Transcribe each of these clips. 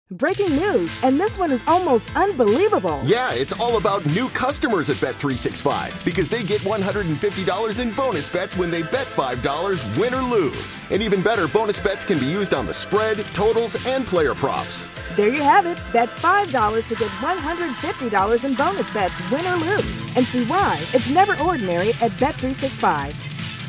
Breaking news, and this one is almost unbelievable. Yeah, it's all about new customers at Bet365 because they get $150 in bonus bets when they bet $5, win or lose. And even better, bonus bets can be used on the spread, totals, and player props. There you have it. Bet $5 to get $150 in bonus bets, win or lose. And see why it's never ordinary at Bet365.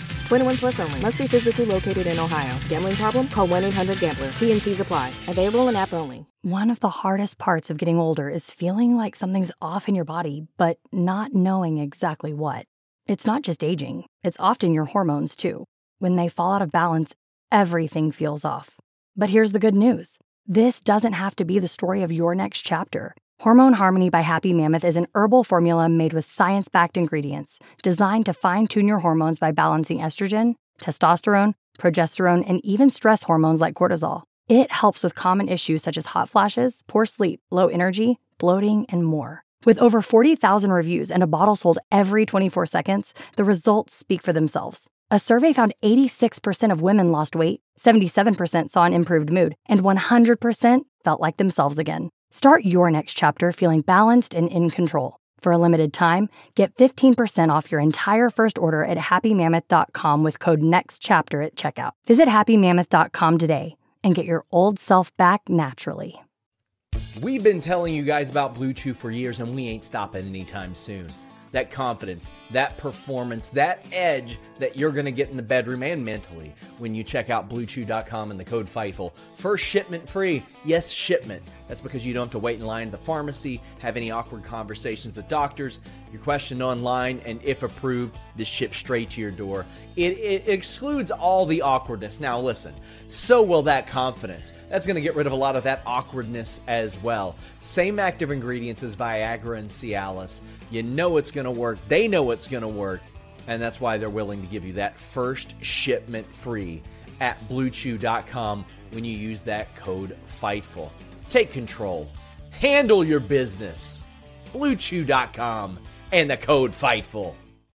21 plus only. Must be physically located in Ohio. Gambling problem? Call 1-800-GAMBLER. TNCs apply. Available in app only. One of the hardest parts of getting older is feeling like something's off in your body, but not knowing exactly what. It's not just aging. It's often your hormones, too. When they fall out of balance, everything feels off. But here's the good news. This doesn't have to be the story of your next chapter. Hormone Harmony by Happy Mammoth is an herbal formula made with science-backed ingredients designed to fine-tune your hormones by balancing estrogen, testosterone, progesterone, and even stress hormones like cortisol. It helps with common issues such as hot flashes, poor sleep, low energy, bloating, and more. With over 40,000 reviews and a bottle sold every 24 seconds, the results speak for themselves. A survey found 86% of women lost weight, 77% saw an improved mood, and 100% felt like themselves again. Start your next chapter feeling balanced and in control. For a limited time, get 15% off your entire first order at happymammoth.com with code NEXTCHAPTER at checkout. Visit happymammoth.com today and get your old self back naturally. We've been telling you guys about Blue Chew for years, and we ain't stopping anytime soon. That confidence, that performance, that edge that you're going to get in the bedroom and mentally when you check out BlueChew.com and the code FIGHTFUL. First shipment free. Yes, shipment. That's because you don't have to wait in line at the pharmacy, have any awkward conversations with doctors. You're questioned online, and if approved, this ships straight to your door. It excludes all the awkwardness. Now listen, so will that confidence. That's going to get rid of a lot of that awkwardness as well. Same active ingredients as Viagra and Cialis. You know it's going to work. They know it's going to work. And that's why they're willing to give you that first shipment free at BlueChew.com when you use that code FIGHTFUL. Take control. Handle your business. BlueChew.com and the code FIGHTFUL.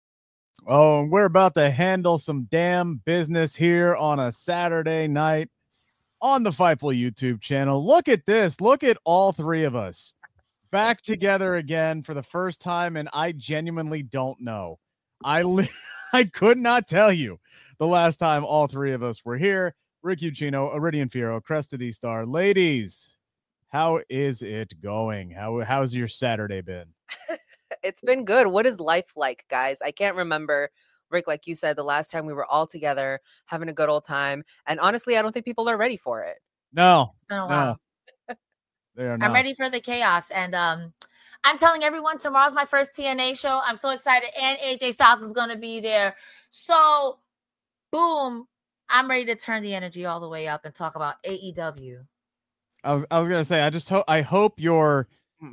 Oh, and we're about to handle some damn business here on a Saturday night on the Fightful YouTube channel. Look at this. Look at all three of us back together again for the first time, and I genuinely don't know. I could not tell you the last time all three of us were here. Rick Ucchino, Iridian Fierro, Crest of the Star. Ladies, how is it going? How's your Saturday been? It's been good. What is life like, guys? I can't remember, Rick, like you said, the last time we were all together having a good old time. And honestly, I don't think people are ready for it. No. It's been a while. They are not. I'm ready for the chaos. And I'm telling everyone, tomorrow's my first TNA show. I'm so excited. And AJ Styles is going to be there. So, boom, I'm ready to turn the energy all the way up and talk about AEW. I was going to say, I hope your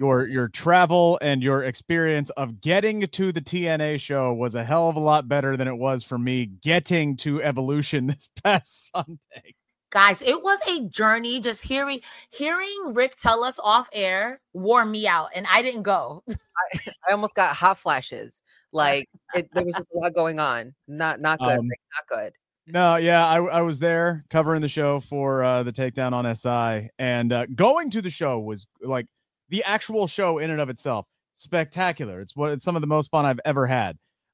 travel and your experience of getting to the TNA show was a hell of a lot better than it was for me getting to Evolution this past Sunday. Guys, it was a journey. Just hearing Rick tell us off air wore me out, and I didn't go. I almost got hot flashes. Like there was just a lot going on. Not good. Not good. No, yeah, I was there covering the show for the Takedown on SI, and going to the show was like the actual show in and of itself spectacular. It's some of the most fun I've ever had.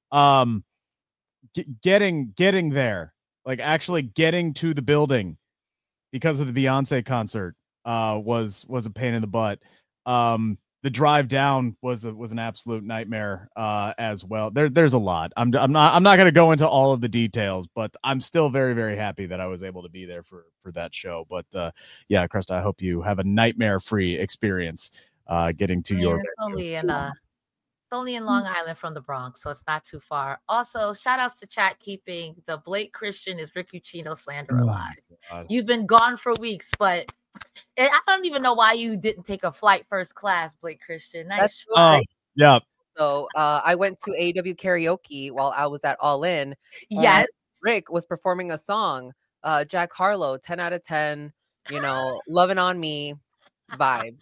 Getting there, like actually getting to the building because of the Beyonce concert was a pain in the butt. The drive down was an absolute nightmare as well. There's a lot. I'm not going to go into all of the details, but I'm still very, very happy that I was able to be there for that show. But yeah, Krista, I hope you have a nightmare-free experience getting to your. It's only in Long Island from the Bronx, so it's not too far. Also, shout outs to chat keeping the Blake Christian is Rick Ucchino slander alive. You've been gone for weeks, but I don't even know why you didn't take a flight first class, Blake Christian. Nice try. Yeah. So I went to AEW karaoke while I was at All In. Yes. Rick was performing a song, Jack Harlow, 10 out of 10, Loving on Me vibes.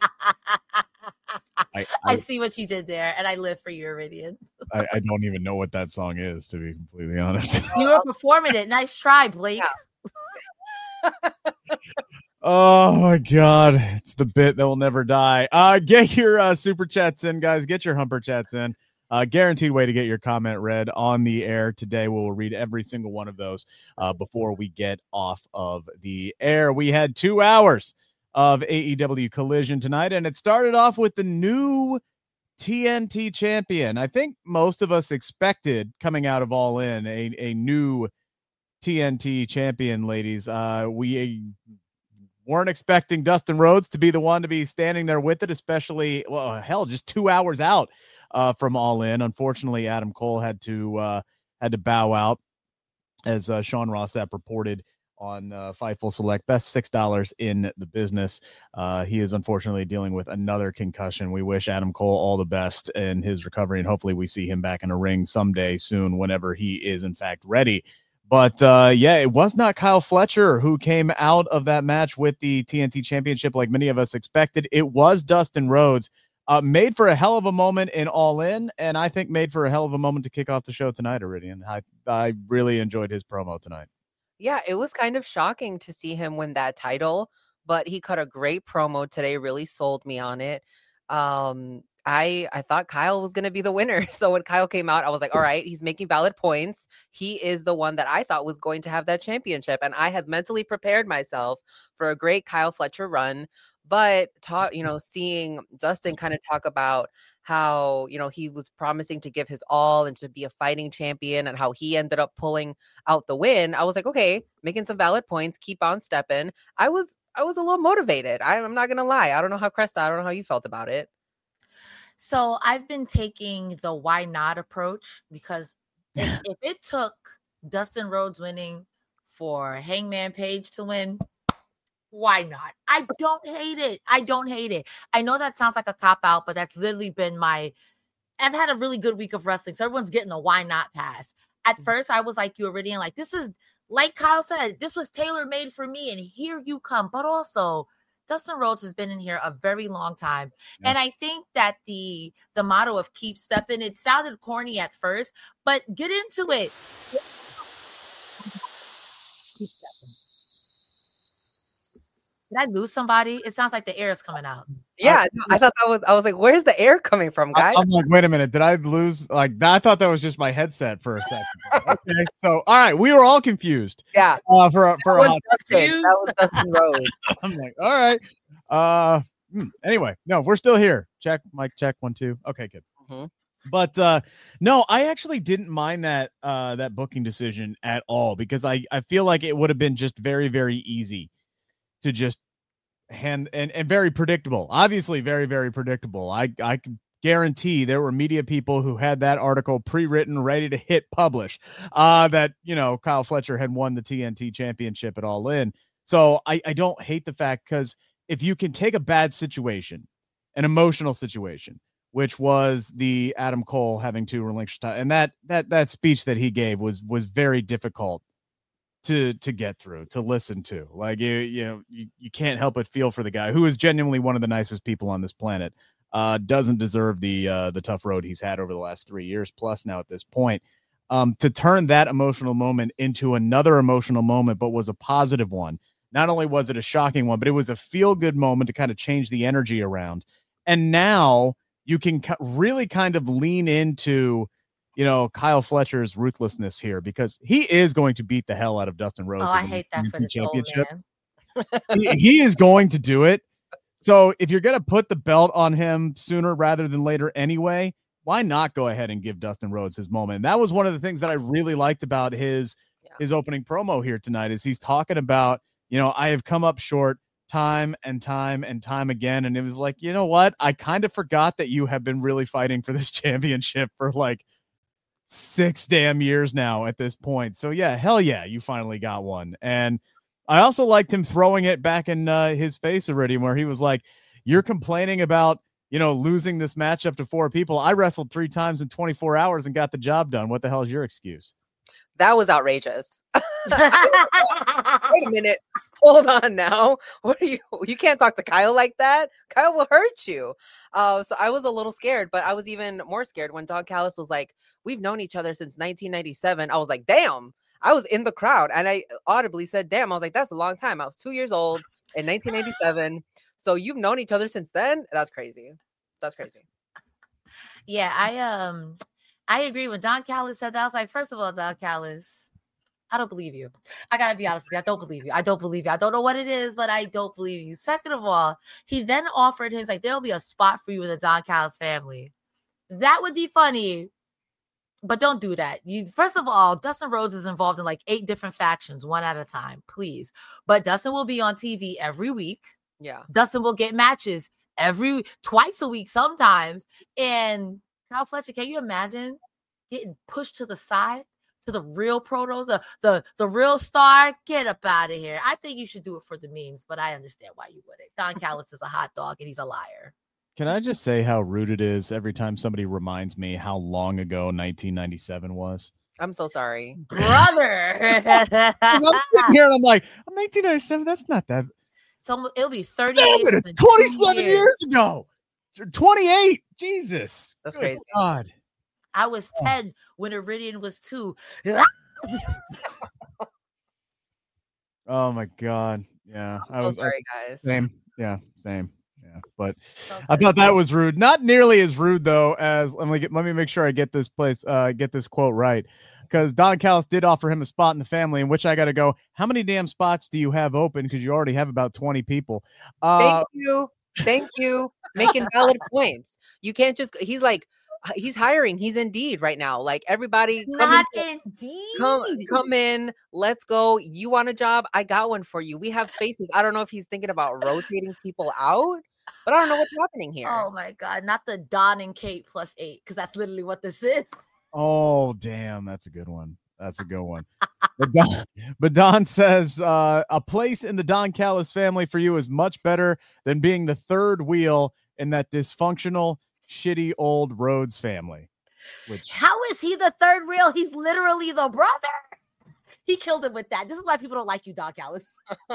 I see what you did there, and I live for you, Iridian. I don't even know what that song is, to be completely honest. You were performing it. Nice try, Blake. Oh my God. It's the bit that will never die. Get your super chats in, guys. Get your humper chats in. Guaranteed way to get your comment read on the air today. We'll read every single one of those before we get off of the air. We had 2 hours of AEW Collision tonight, and it started off with the new TNT champion. I think most of us expected coming out of All In a new TNT champion, ladies. We weren't expecting Dustin Rhodes to be the one to be standing there with it, especially, well, hell, just 2 hours out from All In. Unfortunately, Adam Cole had to bow out, as Sean Ross Sapp reported on Fightful Select. Best $6 in the business. He is unfortunately dealing with another concussion. We wish Adam Cole all the best in his recovery, and hopefully we see him back in a ring someday soon, whenever he is in fact ready. But yeah, it was not Kyle Fletcher who came out of that match with the TNT Championship like many of us expected. It was Dustin Rhodes. Made for a hell of a moment in All In, and I think made for a hell of a moment to kick off the show tonight, Iridian. I really enjoyed his promo tonight. Yeah, it was kind of shocking to see him win that title, but he cut a great promo today, really sold me on it. I thought Kyle was going to be the winner. So when Kyle came out, I was like, all right, he's making valid points. He is the one that I thought was going to have that championship. And I had mentally prepared myself for a great Kyle Fletcher run. But seeing Dustin kind of talk about how, he was promising to give his all and to be a fighting champion, and how he ended up pulling out the win, I was like, okay, making some valid points, keep on stepping. I was a little motivated. I'm not going to lie. I don't know how Cresta, I don't know how you felt about it. So I've been taking the why not approach, because if it took Dustin Rhodes winning for Hangman Page to win, why not? I don't hate it. I know that sounds like a cop-out, but that's literally been I've had a really good week of wrestling, so everyone's getting a why not pass. At first, I was like you already, like, this is, like Kyle said, this was tailor-made for me, and here you come. But also, Dustin Rhodes has been in here a very long time. Yeah. And I think that the motto of keep stepping, it sounded corny at first, but get into it. Keep stepping. Did I lose somebody? It sounds like the air is coming out. Yeah, I thought I was like, where's the air coming from, guys? I'm like, wait a minute, did I lose? Like, I thought that was just my headset for a second. Okay, so all right, we were all confused. Yeah, for a hot second. That was Dustin Rhodes. I'm like, all right. Anyway, no, we're still here. Check, mic check, 1 2. Okay, good. Mm-hmm. But no, I actually didn't mind that booking decision at all, because I feel like it would have been just very, very easy to just and very predictable. Obviously very, very predictable. I can guarantee there were media people who had that article pre-written, ready to hit publish, that, Kyle Fletcher had won the TNT championship at All In. So I don't hate the fact, because if you can take a bad situation, an emotional situation, which was the Adam Cole having to relinquish time, and that speech that he gave was very difficult to get through, to listen to. Like, you can't help but feel for the guy, who is genuinely one of the nicest people on this planet. Doesn't deserve the tough road he's had over the last 3 years plus now at this point. To turn that emotional moment into another emotional moment, but was a positive one. Not only was it a shocking one, but it was a feel-good moment to kind of change the energy around. And now you can really kind of lean into, Kyle Fletcher's ruthlessness here, because he is going to beat the hell out of Dustin Rhodes. Oh, I hate that for this championship. Old man. he is going to do it. So if you're going to put the belt on him sooner rather than later anyway, why not go ahead and give Dustin Rhodes his moment? And that was one of the things that I really liked about his opening promo here tonight, is he's talking about, I have come up short time and time and time again. And it was like, you know what? I kind of forgot that you have been really fighting for this championship for like 6 damn years now at this point. So yeah, hell yeah, you finally got one. And I also liked him throwing it back in his face already, where he was like, you're complaining about, losing this matchup to 4 people. I wrestled 3 times in 24 hours and got the job done. What the hell is your excuse? That was outrageous. Wait a minute. Hold on now. What are you can't talk to Kyle like that. Kyle will hurt you. So I was a little scared, but I was even more scared when Don Callis was like, we've known each other since 1997. I was like, damn, I was in the crowd and I audibly said, damn, I was like, that's a long time. I was 2 years old in 1987. So you've known each other since then? That's crazy. That's crazy. Yeah, I agree. When Don Callis said that, I was like, first of all, Don Callis, I don't believe you. I gotta be honest with you. I don't believe you. I don't believe you. I don't know what it is, but I don't believe you. Second of all, he then offered him, like, there'll be a spot for you in the Don Callis family. That would be funny, but don't do that. First of all, Dustin Rhodes is involved in like 8 different factions, one at a time, please. But Dustin will be on TV every week. Yeah. Dustin will get matches twice a week sometimes. And Kyle Fletcher, can you imagine getting pushed to the side to the real protos, the real star? Get up out of here. I think you should do it for the memes, but I understand why you wouldn't. Don Callis is a hot dog and he's a liar. Can I just say how rude it is every time somebody reminds me how long ago 1997 was? I'm so sorry. Brother. I'm sitting here and I'm like, 1997, that's not that. So it'll be 30 Damn years. it, it's 27 years ago. 28. Jesus. That's Good crazy. God. I was 10 when Iridian was 2. Oh my God. Yeah. I'm so sorry, guys. Same. Yeah. Same. Yeah. But I thought that was rude. Not nearly as rude though as let me make sure I get this quote right. Because Don Callis did offer him a spot in the family, in which I got to go, how many damn spots do you have open? Because you already have about 20 people. Thank you. Making valid points. You can't just, he's hiring. He's Indeed right now. Like everybody come in. Let's go. You want a job? I got one for you. We have spaces. I don't know if he's thinking about rotating people out, but I don't know what's happening here. Oh my God. Not the Don and Kate plus 8, because that's literally what this is. Oh, damn. That's a good one. But Don says a place in the Don Callis family for you is much better than being the third wheel in that dysfunctional, shitty old Rhodes family. How is he the third wheel? He's literally the brother. He killed him with that. This is why people don't like you, Don Callis.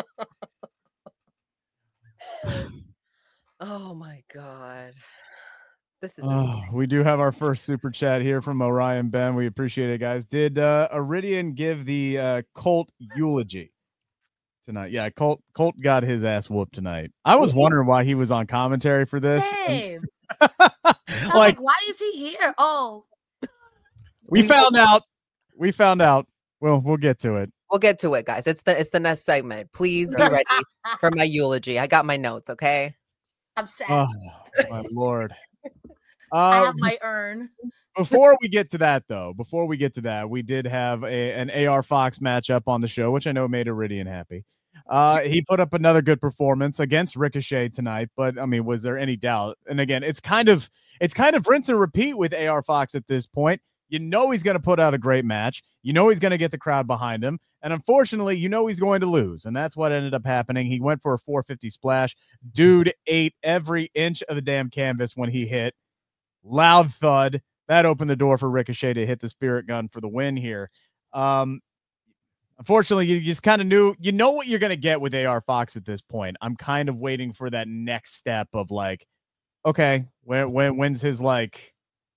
Oh my God. This is we do have our first super chat here from Orion Ben. We appreciate it, guys. Did Iridian give the Colt eulogy tonight? Yeah, Colt got his ass whooped tonight. I was wondering why he was on commentary for this. Like, why is he here? Oh, we found out. Well, we'll get to it. We'll get to it, guys. It's the next segment. Please be ready for my eulogy. I got my notes, okay? I'm sad. Oh, my Lord. I have my urn. Before we get to that, we did have an AR Fox matchup on the show, which I know made Iridian happy. He put up another good performance against Ricochet tonight, but I mean, was there any doubt? And again, it's kind of rinse and repeat with AR Fox at this point. You know he's going to put out a great match. You know he's going to get the crowd behind him. And unfortunately, you know he's going to lose. And that's what ended up happening. He went for a 450 splash. Dude ate every inch of the damn canvas when he hit. Loud thud. That opened the door for Ricochet to hit the Spirit Gun for the win here. Unfortunately, you just kind of knew, you know what you're going to get with AR Fox at this point. I'm kind of waiting for that next step of like, okay, when's his like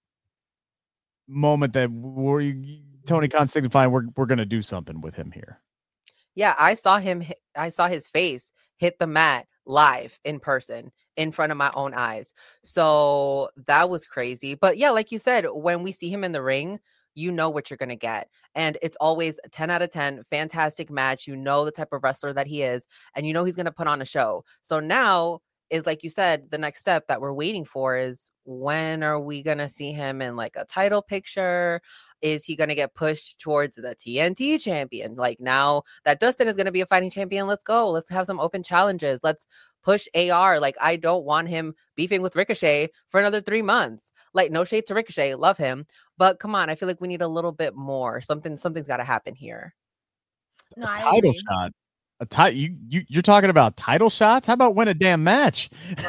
moment that Tony Khan signifying we're going to do something with him here. Yeah, I saw his face hit the mat live in person in front of my own eyes. So that was crazy. But yeah, like you said, when we see him in the ring, you know what you're going to get. And it's always 10 out of 10, fantastic match. You know the type of wrestler that he is, and you know he's going to put on a show. So now is, like you said, the next step that we're waiting for is, when are we going to see him in like a title picture? Is he going to get pushed towards the TNT champion? Like, now that Dustin is going to be a fighting champion, let's go. Let's have some open challenges. Let's push AR. Like, I don't want him beefing with Ricochet for another 3 months. Like, no shade to Ricochet. Love him. But come on, I feel like we need a little bit more. Something's got to happen here. No, a title shot. You're talking about title shots? How about win a damn match?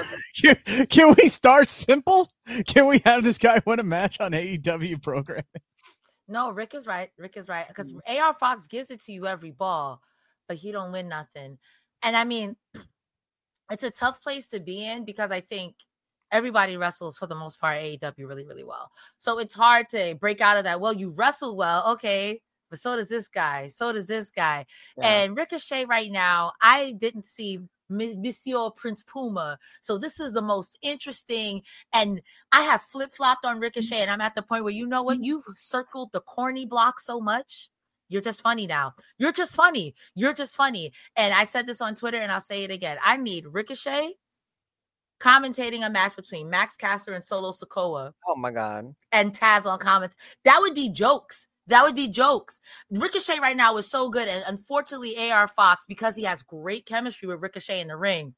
Can we start simple? Can we have this guy win a match on AEW programming? No, Rick is right. Because AR Fox gives it to you every ball, but he don't win nothing. And I mean, it's a tough place to be in, because I think everybody wrestles for the most part AEW really, really well. So it's hard to break out of that. Well, you wrestle well, okay, but so does this guy. So does this guy. Yeah. And Ricochet right now, I didn't see Monsieur Prince Puma. So this is the most interesting. And I have flip-flopped on Ricochet, and I'm at the point where, you know what? You've circled the corny block so much. You're just funny now. You're just funny. You're just funny. And I said this on Twitter, and I'll say it again. I need Ricochet commentating a match between Max Caster and Solo Sikoa. Oh my God. And Taz on comment. That would be jokes. That would be jokes. Ricochet right now is so good. And unfortunately, AR Fox, because he has great chemistry with Ricochet in the ring.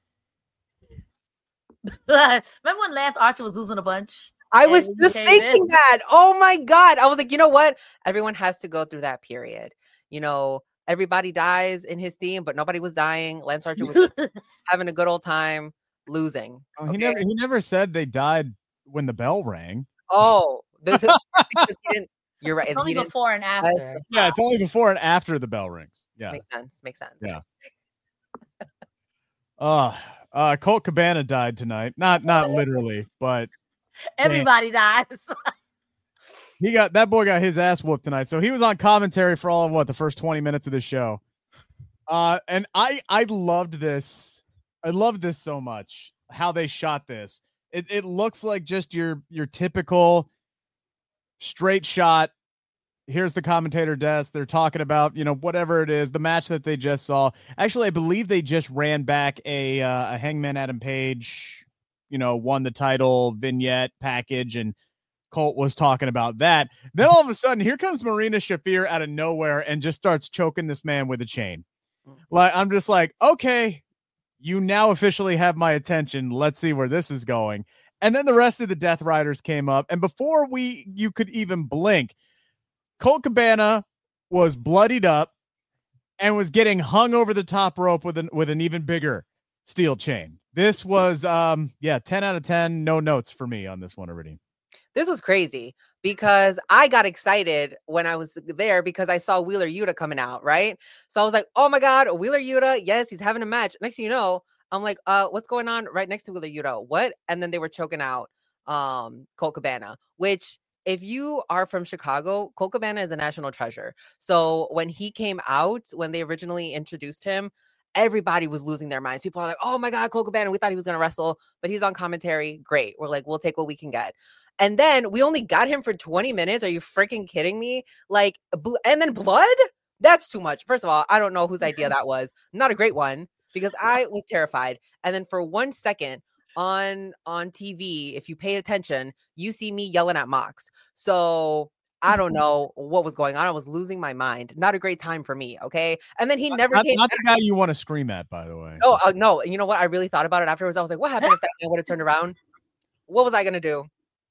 Remember when Lance Archer was losing a bunch? I was just thinking that. Oh my God. I was like, you know what? Everyone has to go through that period. You know, everybody dies in his theme, but nobody was dying. Lance Archer was having a good old time losing. Oh, he never said they died when the bell rang. Oh, you're right. It's only before and after. Yeah, it's only before and after the bell rings. Yeah. Makes sense. Yeah. Colt Cabana died tonight. Not literally, but everybody dies. That boy got his ass whooped tonight. So he was on commentary for all of the first 20 minutes of the show. And I loved this. I loved this so much, how they shot this. It looks like just your typical straight shot. Here's the commentator desk. They're talking about, whatever it is, the match that they just saw. Actually, I believe they just ran back a Hangman Adam Page, won the title vignette package, and Colt was talking about that. Then all of a sudden, here comes Marina Shafir out of nowhere and just starts choking this man with a chain. Like, I'm just like, okay, you now officially have my attention. Let's see where this is going. And then the rest of the Death Riders came up, and before you could even blink, Colt Cabana was bloodied up and was getting hung over the top rope with an even bigger steel chain. This was 10 out of 10. No notes for me on this one already. This was crazy because I got excited when I was there because I saw Wheeler Yuta coming out, right? So I was like, oh my God, Wheeler Yuta, yes, he's having a match. Next thing you know, I'm like, what's going on right next to Wheeler Yuta? What? And then they were choking out Colt Cabana, which, if you are from Chicago, Colt Cabana is a national treasure. So when he came out, when they originally introduced him, everybody was losing their minds. People are like, oh my God, Colt Cabana, we thought he was going to wrestle, but he's on commentary. Great. We're like, we'll take what we can get. And then we only got him for 20 minutes. Are you freaking kidding me? Like, and then blood? That's too much. First of all, I don't know whose idea that was. Not a great one, because I was terrified. And then for 1 second on TV, if you paid attention, you see me yelling at Mox. So I don't know what was going on. I was losing my mind. Not a great time for me. Okay. And then he never came. Not the guy you want to scream at, by the way. Oh, no. You know what? I really thought about it afterwards. I was like, what happened if that man would have turned around? What was I going to do?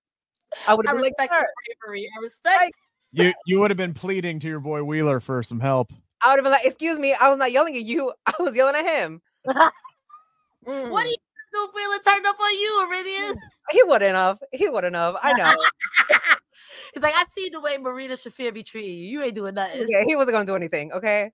I would have been like, bravery. I respect. You would have been pleading to your boy Wheeler for some help. I would have been like, excuse me, I was not yelling at you. I was yelling at him. What do you do? Wheeler turned up on you, Iridian? He wouldn't have. I know. It's like, I see the way Marina Shafir be treating you. You ain't doing nothing. Yeah, he wasn't going to do anything. Okay.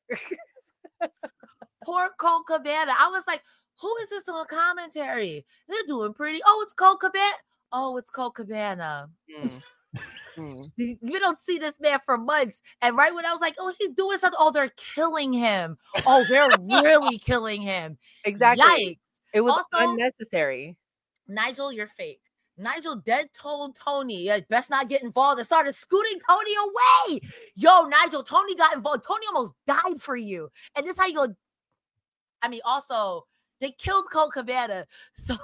Poor Colt Cabana. I was like, who is this on commentary? They're doing pretty. Oh, it's Colt Cabana. Oh, it's Colt Cabana. We don't see this man for months. And right when I was like, oh, he's doing something. Oh, they're killing him. Oh, they're really killing him. Exactly. Yikes. It was also unnecessary. Nigel, you're fake. Nigel dead told Tony, best not get involved, and started scooting Tony away. Yo, Nigel, Tony got involved. Tony almost died for you. And this how you go. I mean, also, they killed Colt Cabana. So.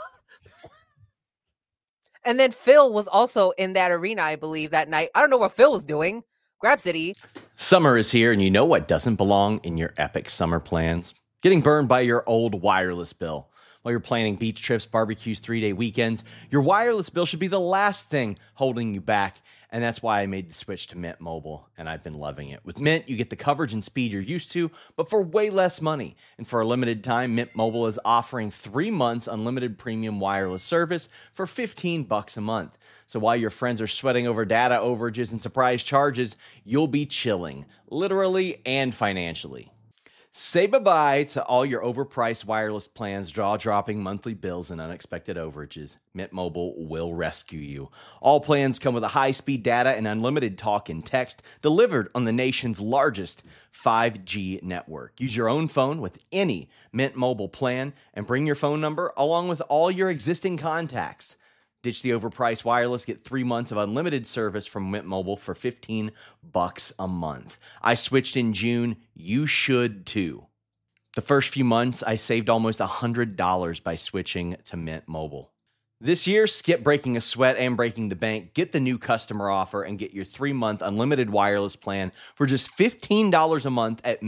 And then Phil was also in that arena, I believe, that night. I don't know what Phil was doing. Grab City. Summer is here, and you know what doesn't belong in your epic summer plans? Getting burned by your old wireless bill. While you're planning beach trips, barbecues, 3-day weekends, your wireless bill should be the last thing holding you back. And that's why I made the switch to Mint Mobile, and I've been loving it. With Mint, you get the coverage and speed you're used to, but for way less money. And for a limited time, Mint Mobile is offering 3 months unlimited premium wireless service for $15 a month. So while your friends are sweating over data overages and surprise charges, you'll be chilling, literally and financially. Say bye-bye to all your overpriced wireless plans, jaw-dropping monthly bills, and unexpected overages. Mint Mobile will rescue you. All plans come with a high-speed data and unlimited talk and text delivered on the nation's largest 5G network. Use your own phone with any Mint Mobile plan and bring your phone number along with all your existing contacts. Ditch the overpriced wireless. Get 3 months of unlimited service from Mint Mobile for $15 a month. I switched in June. You should too. The first few months, I saved almost $100 by switching to Mint Mobile. This year, skip breaking a sweat and breaking the bank. Get the new customer offer and get your 3-month unlimited wireless plan for just $15 a month at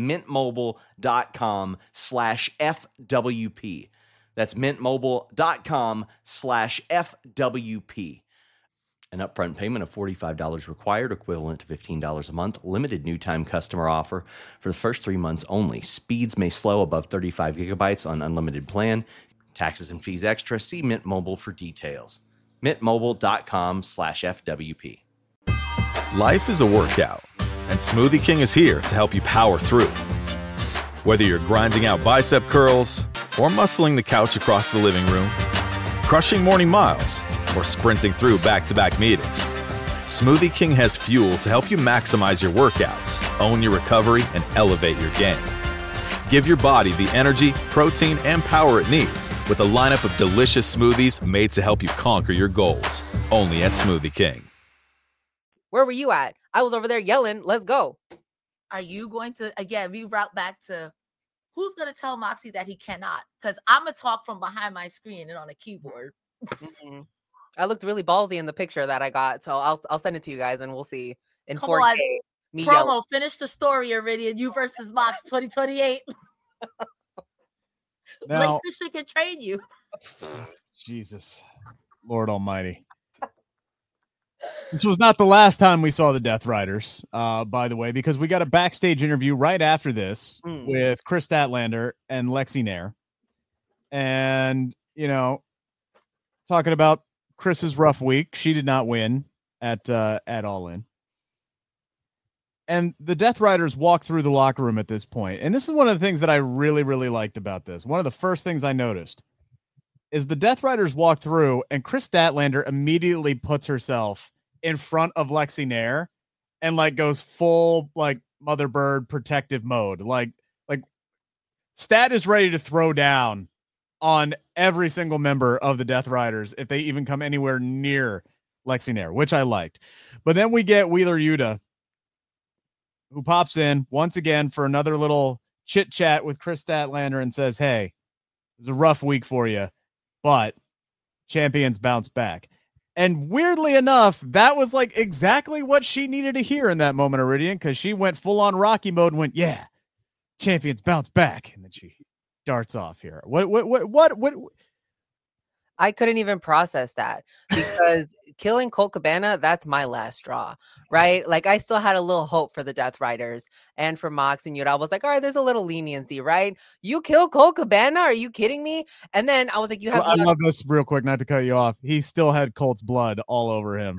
mintmobile.com/FWP. That's mintmobile.com/FWP. An upfront payment of $45 required, equivalent to $15 a month. Limited new time customer offer for the first 3 months only. Speeds may slow above 35 gigabytes on unlimited plan. Taxes and fees extra. See Mint Mobile for details. mintmobile.com/FWP. Life is a workout, and Smoothie King is here to help you power through. Whether you're grinding out bicep curls or muscling the couch across the living room, crushing morning miles, or sprinting through back-to-back meetings, Smoothie King has fuel to help you maximize your workouts, own your recovery, and elevate your game. Give your body the energy, protein, and power it needs with a lineup of delicious smoothies made to help you conquer your goals. Only at Smoothie King. Where were you at? I was over there yelling, let's go. Are you going to, again, reroute back to who's going to tell Moxie that he cannot? Because I'm going to talk from behind my screen and on a keyboard. I looked really ballsy in the picture that I got, so I'll send it to you guys and we'll see in Come 4K. On. Me Promo, yelling. finish the story already in You versus Mox 2028. Now, Blake Christian can train you. Jesus, Lord Almighty. This was not the last time we saw the Death Riders, by the way, because we got a backstage interview right after this with Chris Statlander and Lexi Nair. And, you know, talking about Chris's rough week. She did not win at All In. And the Death Riders walk through the locker room at this point. And this is one of the things that I really, really liked about this. One of the first things I noticed is the Death Riders walk through and Chris Statlander immediately puts herself in front of Lexi Nair and like goes full like mother bird protective mode. Like Stat is ready to throw down on every single member of the Death Riders if they even come anywhere near Lexi Nair, which I liked. But then we get Wheeler Yuta, who pops in once again for another little chit chat with Chris Statlander and says, hey, it was a rough week for you, but champions bounce back. And weirdly enough, that was like exactly what she needed to hear in that moment, Iridian, because she went full on Rocky mode and went, yeah, champions bounce back. And then she darts off here. What? I couldn't even process that because killing Colt Cabana, that's my last straw, right? Like I still had a little hope for the Death Riders and for Mox and Yuta. I was like, all right, there's a little leniency, right? You kill Colt Cabana? Are you kidding me? And then I was like, I love this real quick, not to cut you off. He still had Colt's blood all over him.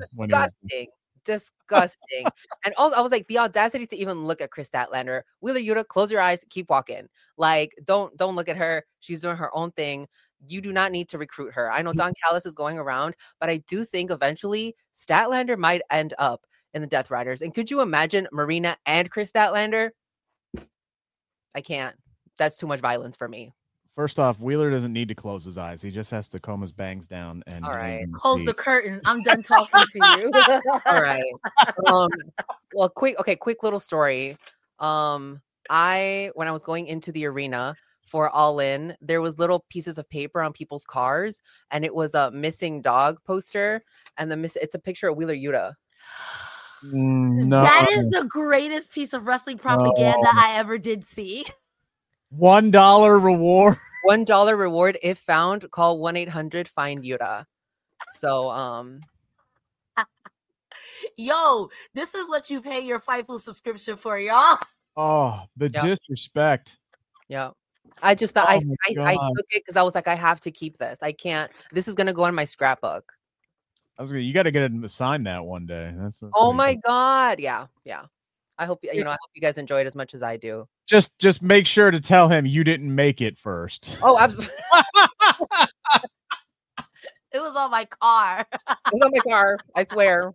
Disgusting. And also I was like, the audacity to even look at Chris Statlander. Wheeler Yuta, close your eyes, keep walking. Like, don't look at her. She's doing her own thing. You do not need to recruit her. I know Don Callis is going around, but I do think eventually Statlander might end up in the Death Riders. And could you imagine Marina and Chris Statlander? I can't. That's too much violence for me. First off, Wheeler doesn't need to close his eyes. He just has to comb his bangs down and all right. Close the curtain. I'm done talking to you. All right. Well, quick little story. When I was going into the arena for All In, there was little pieces of paper on people's cars, and it was a missing dog poster, and it's a picture of Wheeler Yuta. No. That is the greatest piece of wrestling propaganda I ever did see. $1 reward. $1 reward if found. Call 1-800-FIND-YUTA. So, yo, this is what you pay your Fightful subscription for, y'all. Oh, the disrespect. Yeah. I just thought I took it because I was like, I have to keep this. I can't. This is gonna go in my scrapbook. You got to get him to sign that one day. Oh my god. Yeah. I hope I hope you guys enjoy it as much as I do. Just make sure to tell him you didn't make it first. Oh, It was on my car. It was on my car. I swear.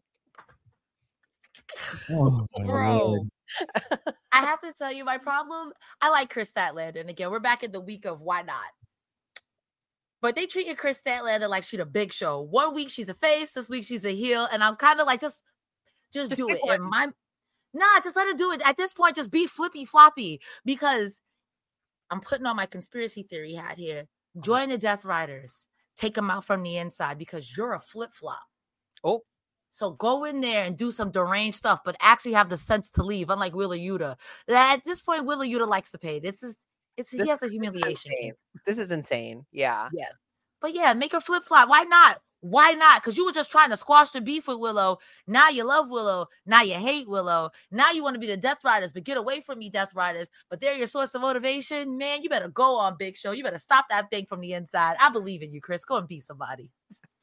Oh, Bro. I have to tell you my problem. I like Chris Statlander. And again, we're back in the week of why not. But they treated Chris Statlander like she's a big show. 1 week she's a face, this week she's a heel. And I'm kind of like, just do it. And just let her do it. At this point, just be flippy floppy, because I'm putting on my conspiracy theory hat here. Join the Death Riders. Take them out from the inside, because you're a flip flop. Oh. So go in there and do some deranged stuff, but actually have the sense to leave, unlike Wheeler Yuta. At this point, Wheeler Yuta likes to pay. He has a humiliation. This is insane. Yeah. Yeah. But yeah, make her flip flop. Why not? Why not? Because you were just trying to squash the beef with Willow. Now you love Willow. Now you hate Willow. Now you want to be the Death Riders, but get away from me, Death Riders. But they're your source of motivation. Man, you better go on, Big Show. You better stop that thing from the inside. I believe in you, Chris. Go and be somebody.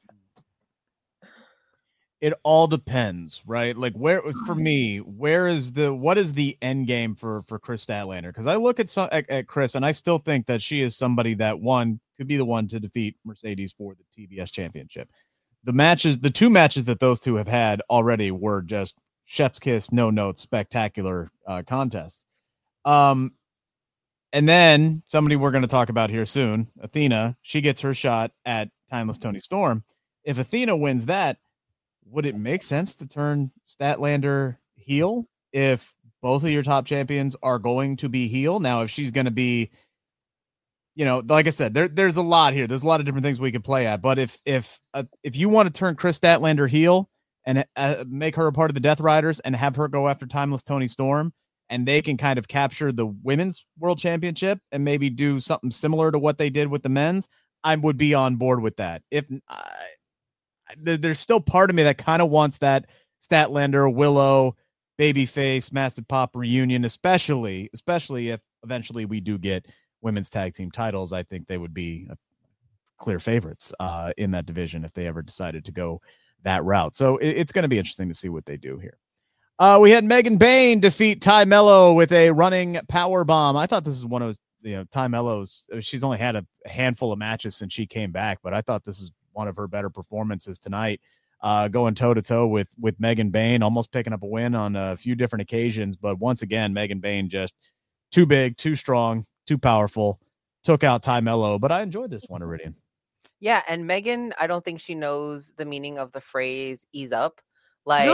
It all depends, right? Like, for me, what is the end game for Chris Statlander? Because I look at Chris, and I still think that she is somebody that could be the one to defeat Mercedes for the TBS championship. The two matches that those two have had already were just chef's kiss, no notes, spectacular contests. And then somebody we're going to talk about here soon, Athena, she gets her shot at Timeless Toni Storm. If Athena wins that, would it make sense to turn Statlander heel if both of your top champions are going to be heel? Now, if she's going to be, like I said, there's a lot here. There's a lot of different things we could play at. But if you want to turn Chris Statlander heel and make her a part of the Death Riders and have her go after Timeless Toni Storm, and they can kind of capture the women's world championship and maybe do something similar to what they did with the men's, I would be on board with that. There's still part of me that kind of wants that Statlander, Willow, babyface, Massive Pop reunion, especially if eventually we do get women's tag team titles. I think they would be clear favorites in that division if they ever decided to go that route. So it's going to be interesting to see what they do here. We had Megan Bayne defeat Ty Mello with a running power bomb. I thought this is one of Ty Mello's. She's only had a handful of matches since she came back, but I thought this is one of her better performances tonight, going toe-to-toe with Megan Bayne, almost picking up a win on a few different occasions. But once again, Megan Bayne just too big, too strong, too powerful, took out Ty Mello. But I enjoyed this one, Iridian. Yeah, and Megan, I don't think she knows the meaning of the phrase ease up. Like,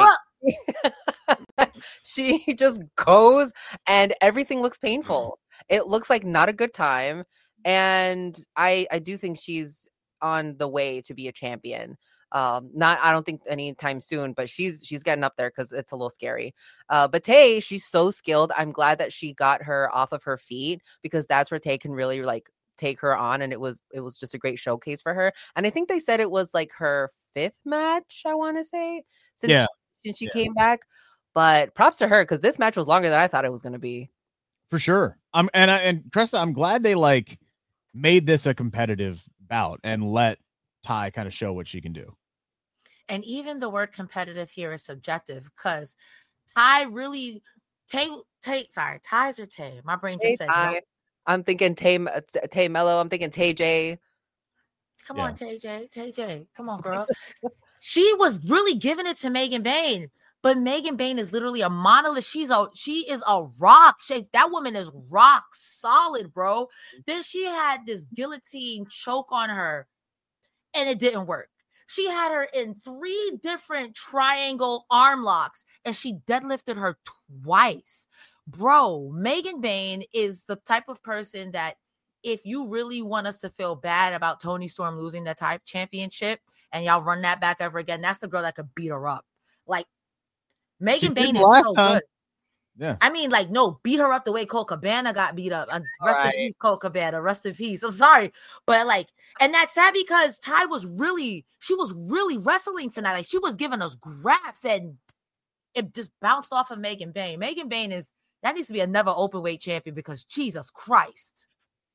she just goes and everything looks painful. It looks like not a good time. And I do think she's on the way to be a champion. I don't think anytime soon, but she's getting up there because it's a little scary. But Tay, she's so skilled. I'm glad that she got her off of her feet, because that's where Tay can really like take her on, and it was just a great showcase for her. And I think they said it was like her 5th match, I want to say, since she came back. But props to her, because this match was longer than I thought it was going to be. For sure. And Tresta, I'm glad they like made this a competitive bout and let Ty kind of show what she can do. And even the word competitive here is subjective, because Ty really Ty's or Tay. My brain just said no. I'm thinking Tay Mello. I'm thinking Tay J. Come on, Tay J. Come on, girl. She was really giving it to Megan Bayne, but Megan Bayne is literally a monolith. She is a rock. That woman is rock solid, bro. Then she had this guillotine choke on her, and it didn't work. She had her in 3 different triangle arm locks, and she deadlifted her twice. Bro, Megan Bayne is the type of person that if you really want us to feel bad about Toni Storm losing the type championship and y'all run that back ever again, that's the girl that could beat her up. Like, Megan Bayne is so good. Yeah. I mean, like, no, beat her up the way Colt Cabana got beat up. Rest in peace, Colt Cabana. Rest in peace. I'm sorry. But like, and that's sad because Ty was really wrestling tonight. Like, she was giving us grabs and it just bounced off of Megan Bayne. Megan Bayne that needs to be another open weight champion, because Jesus Christ.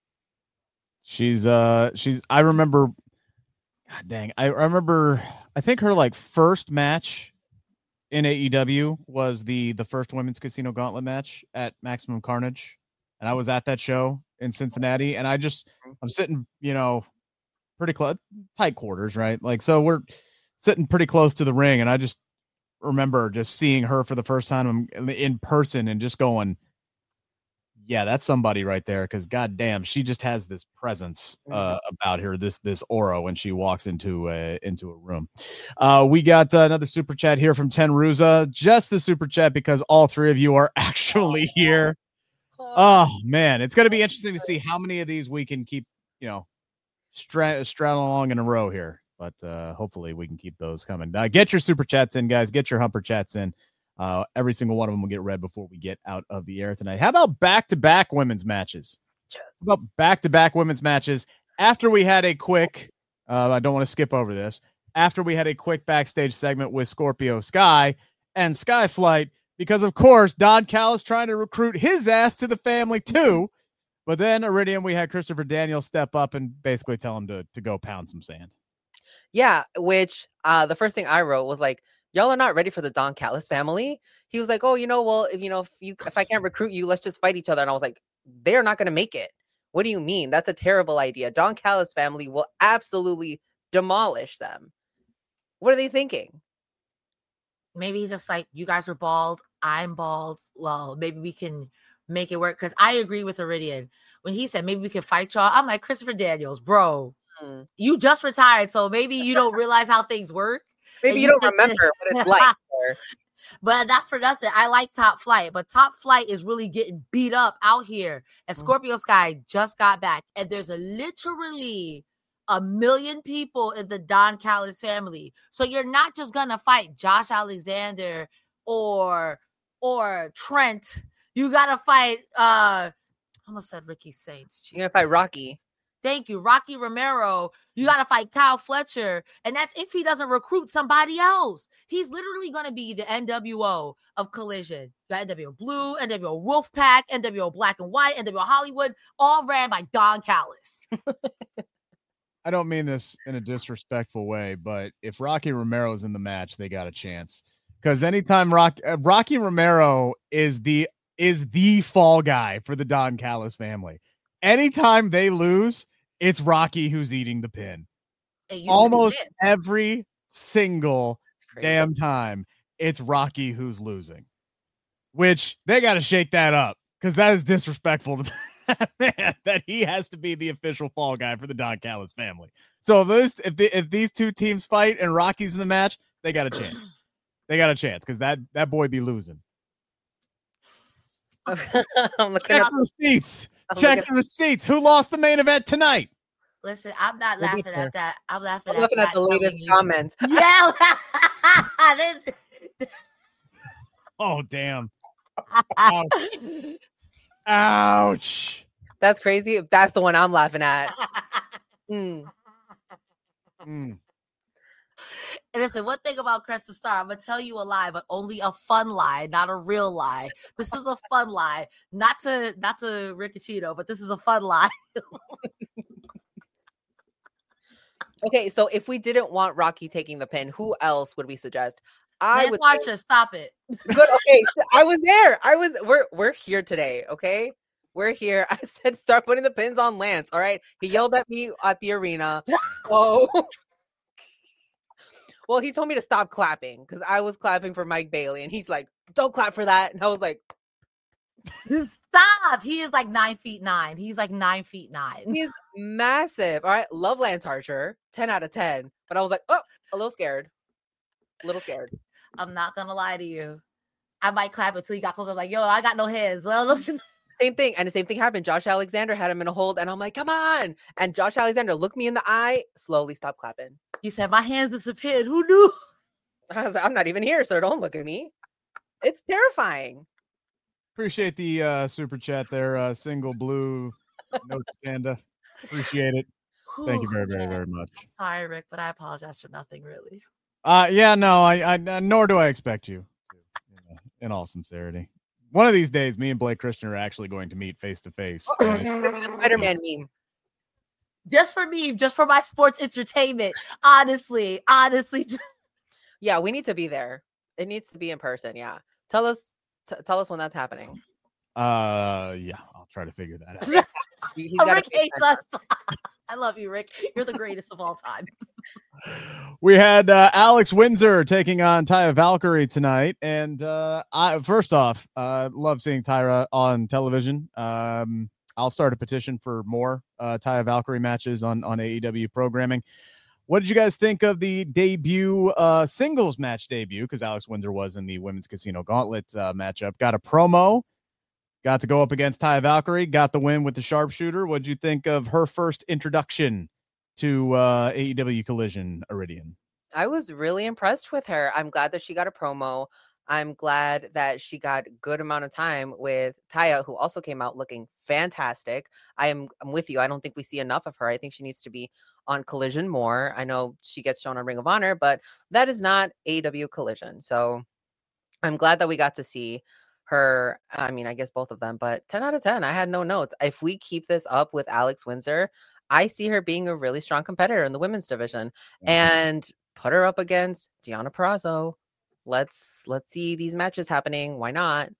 I remember, God dang, I think her like first match in AEW was the first women's casino gauntlet match at Maximum Carnage. And I was at that show in Cincinnati, and I'm sitting, pretty close, tight quarters, right? Like, so we're sitting pretty close to the ring, and I just remember just seeing her for the first time in person and just going, yeah, that's somebody right there. Cause goddamn, she just has this presence about her, this aura when she walks into a room. We got another super chat here from Ten Ruza, just the super chat because all three of you are actually here. Oh man, it's going to be interesting to see how many of these we can keep, straddling along in a row here, but hopefully we can keep those coming. Get your super chats in, guys. Get your humper chats in. Every single one of them will get read before we get out of the air tonight. How about back-to-back women's matches? Yes. How about back-to-back women's matches after we had a quick, I don't want to skip over this, after we had a quick backstage segment with Scorpio Sky and Skyflight, because of course Don Callis trying to recruit his ass to the family too. But then Iridium, we had Christopher Daniels step up and basically tell him to go pound some sand. Yeah, which the first thing I wrote was like, y'all are not ready for the Don Callis family. He was like, oh, well, if I can't recruit you, let's just fight each other. And I was like, they're not going to make it. What do you mean? That's a terrible idea. Don Callis family will absolutely demolish them. What are they thinking? Maybe he's just like, you guys are bald. I'm bald. Well, maybe we can make it work. Because I agree with Iridian. When he said, maybe we can fight y'all, I'm like, Christopher Daniels, bro, you just retired. So maybe you don't realize how things work. Maybe you don't remember what it's like. But not for nothing. I like Top Flight, but Top Flight is really getting beat up out here. And Scorpio Sky just got back. And there's literally 1 million people in the Don Callis family. So you're not just going to fight Josh Alexander or Trent. You got to fight, I almost said Ricky Saints. You're going to fight Rocky. Thank you. Rocky Romero. You got to fight Kyle Fletcher. And that's if he doesn't recruit somebody else. He's literally going to be the NWO of Collision. The NWO Blue, NWO Wolfpack, NWO Black and White, NWO Hollywood, all ran by Don Callis. I don't mean this in a disrespectful way, but if Rocky Romero's in the match, they got a chance. Because anytime Rocky Romero is the fall guy for the Don Callis family. Anytime they lose, it's Rocky who's eating the pin. Almost every single damn time, it's Rocky who's losing. Which they got to shake that up because that is disrespectful to that man that he has to be the official fall guy for the Don Callis family. So if these two teams fight and Rocky's in the match, they got a chance. They got a chance because that boy be losing. I'm looking at the receipts. Check the receipts. Who lost the main event tonight? Listen, I'm not laughing at that. I'm looking at the latest comments. Yeah. Oh, damn. Ouch. Ouch. That's crazy. That's the one I'm laughing at. And listen, one thing about Cresta Star, I'm going to tell you a lie, but only a fun lie, not a real lie. This is a fun lie. Not to Riccicino, but this is a fun lie. Okay, so if we didn't want Rocky taking the pin, who else would we suggest? Lance Archer, stop it. Good. Okay, so I was there. We're here today, okay? We're here. I said start putting the pins on Lance, all right? He yelled at me at the arena. Oh. Well, he told me to stop clapping because I was clapping for Mike Bailey, and he's like, "Don't clap for that." And I was like, "Stop!" He is like 9'9". He's like 9'9". He's massive. All right, love Lance Archer, 10 out of 10. But I was like, oh, a little scared. I'm not gonna lie to you. I might clap until he got closer. I'm like, yo, I got no hands. Well, same thing. And the same thing happened. Josh Alexander had him in a hold, and I'm like, come on. And Josh Alexander looked me in the eye, slowly stopped clapping. You said my hands disappeared. Who knew? I was like, I'm not even here, sir. Don't look at me. It's terrifying. Appreciate the super chat there, Single Blue Note Panda. Appreciate it. Thank you very, very, very much. Sorry, Rick, but I apologize for nothing, really. Yeah, no, I nor do I expect you to, in all sincerity. One of these days, me and Blake Christian are actually going to meet face to face. Spider-Man meme. Just for me, just for my sports entertainment. Honestly. Yeah, we need to be there. It needs to be in person. Yeah. Tell us when that's happening. Yeah, I'll try to figure that out. He's got Rick hates us. I love you, Rick. You're the greatest of all time. We had Alex Windsor taking on Taya Valkyrie tonight, and first off, love seeing Tyra on television. I'll start a petition for more Taya Valkyrie matches on AEW programming. What did you guys think of the debut singles match debut? Because Alex Windsor was in the Women's Casino Gauntlet matchup. Got a promo. Got to go up against Taya Valkyrie. Got the win with the sharpshooter. What did you think of her first introduction to AEW Collision, Iridian? I was really impressed with her. I'm glad that she got a promo. I'm glad that she got a good amount of time with Taya, who also came out looking fantastic. I'm with you. I don't think we see enough of her. I think she needs to be on Collision more. I know she gets shown on Ring of Honor, but that is not AEW Collision. So I'm glad that we got to see her. I mean, I guess both of them, but 10 out of 10. I had no notes. If we keep this up with Alex Windsor, I see her being a really strong competitor in the women's division and put her up against Deonna Purrazzo. Let's see these matches happening. Why not?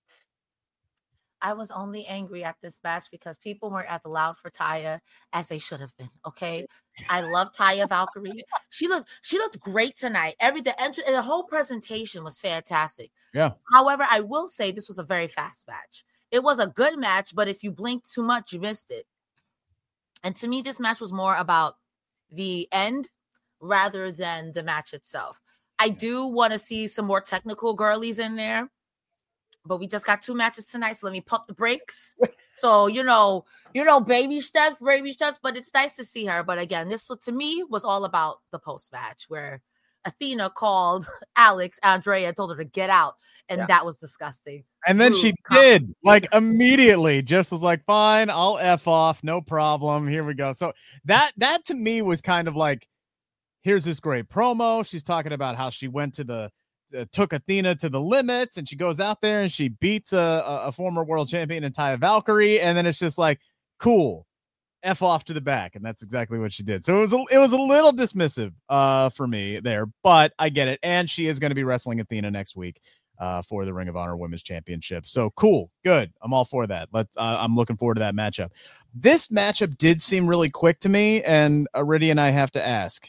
I was only angry at this match because people weren't as loud for Taya as they should have been. Okay, I love Taya Valkyrie. She looked great tonight. The whole presentation was fantastic. Yeah. However, I will say this was a very fast match. It was a good match, but if you blinked too much, you missed it. And to me, this match was more about the end rather than the match itself. I do want to see some more technical girlies in there, but we just got 2 matches tonight, so let me pump the brakes. So, baby steps, but it's nice to see her. But again, this to me was all about the post-match where Athena called Alex Andrea and told her to get out, and that was disgusting. And then she did, immediately, just was like, fine, I'll F off, no problem, here we go. So that to me was kind of like, here's this great promo. She's talking about how she went to took Athena to the limits, and she goes out there and she beats a former world champion in Taya Valkyrie, and then it's just like, cool, F off to the back, and that's exactly what she did. So it was a little dismissive for me there, but I get it. And she is going to be wrestling Athena next week for the Ring of Honor Women's Championship. So cool, good. I'm all for that. I'm looking forward to that matchup. This matchup did seem really quick to me, and Iridian, I have to ask.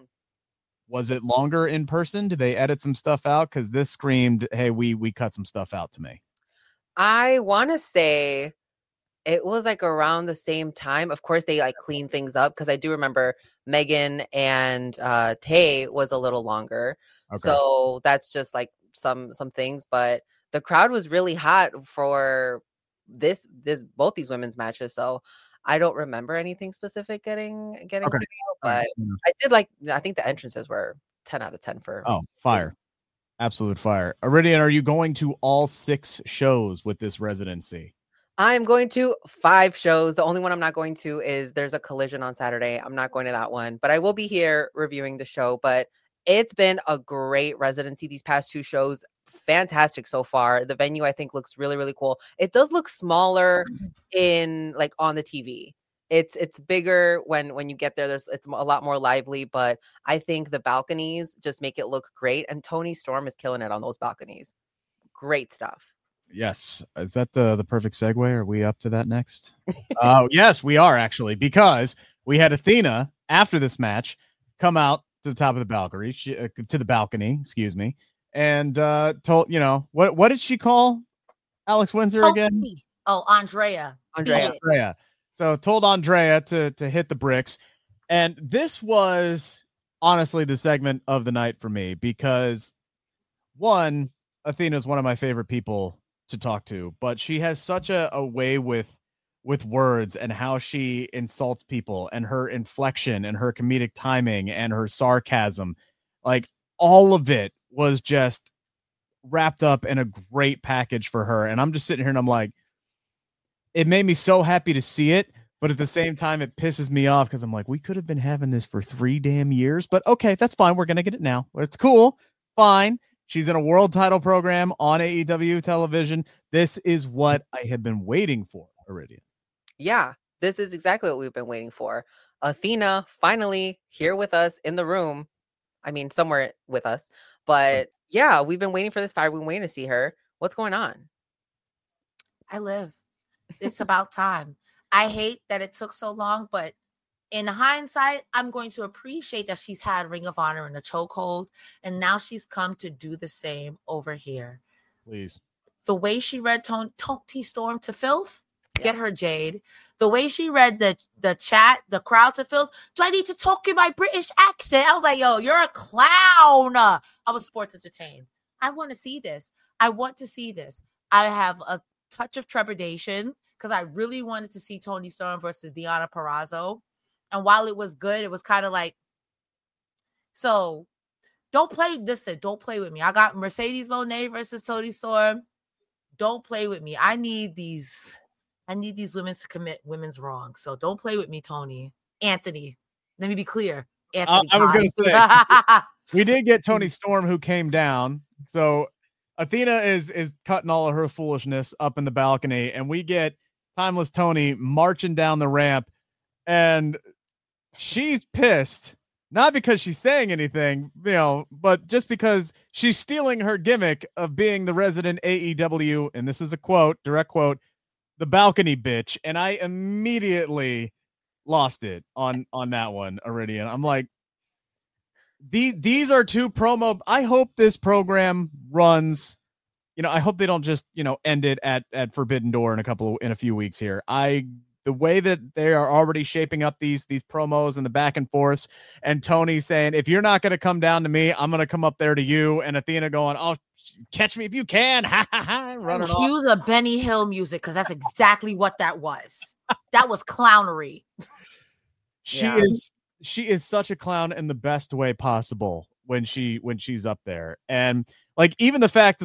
Was it longer in person? Did they edit some stuff out? Because this screamed, hey, we cut some stuff out to me. I want to say it was around the same time. Of course, they cleaned things up because I do remember Megan and Tay was a little longer. Okay. So that's just some things. But the crowd was really hot for both these women's matches. So I don't remember anything specific getting okay. Out, but I did I think the entrances were 10 out of 10 for. Oh, fire. Absolute fire. Iridian, are you going to all 6 shows with this residency? I'm going to 5 shows. The only one I'm not going to is there's a Collision on Saturday. I'm not going to that one, but I will be here reviewing the show. But it's been a great residency. These past 2 shows, fantastic so far. The venue, I think, looks really, really cool. It does look smaller in on the TV. It's bigger when you get there. It's a lot more lively, but I think the balconies just make it look great. And Toni Storm is killing it on those balconies. Great stuff. Yes. Is that the perfect segue? Are we up to that next? Yes, we are actually, because we had Athena after this match come out to the top of the balcony, to the balcony, excuse me, and told, what did she call Alex Windsor again? Oh, Andrea. So told Andrea to hit the bricks. And this was honestly the segment of the night for me because, one, Athena is one of my favorite people to talk to, but she has such a way with words and how she insults people and her inflection and her comedic timing and her sarcasm. All of it was just wrapped up in a great package for her. And I'm just sitting here and I'm like, it made me so happy to see it, but at the same time, it pisses me off because I'm like, we could have been having this for 3 damn years, but okay, that's fine. We're going to get it now. It's cool. Fine. She's in a world title program on AEW television. This is what I have been waiting for, Iridian. Yeah, this is exactly what we've been waiting for. Athena finally here with us in the room. I mean, somewhere with us, but Yeah, we've been waiting for this fight. We've been waiting to see her. What's going on? I live. It's about time. I hate that it took so long, but in hindsight, I'm going to appreciate that she's had Ring of Honor in a chokehold, and now she's come to do the same over here. Please. The way she read Toni Storm to filth, get her, Jade. The way she read the chat, the crowd to filth, do I need to talk in my British accent? I was like, yo, you're a clown. I was sports entertained. I want to see this. I want to see this. I have a touch of trepidation because I really wanted to see Toni Storm versus Deonna Purrazzo. And while it was good, it was kind of like, so don't play with me. I got Mercedes Moné versus Toni Storm. Don't play with me. I need these women to commit women's wrongs. So don't play with me, Tony. Anthony. Let me be clear. Anthony. I was going to say, we did get Toni Storm, who came down. So Athena is cutting all of her foolishness up in the balcony, and we get Timeless Toni marching down the ramp, and she's pissed, not because she's saying anything, but just because she's stealing her gimmick of being the resident AEW, and this is a quote, direct quote, the balcony bitch. And I immediately lost it on that one, Iridian. I'm like, these are two promo. I hope this program runs. I hope they don't just, end it at Forbidden Door in a few weeks here. The way that they are already shaping up these promos and the back and forths, and Tony saying, if you're not going to come down to me, I'm going to come up there to you. And Athena going, oh, catch me if you can. Running off. Cue the Benny Hill music, because that's exactly what that was. That was clownery. She is such a clown in the best way possible when she's up there. And like, even the fact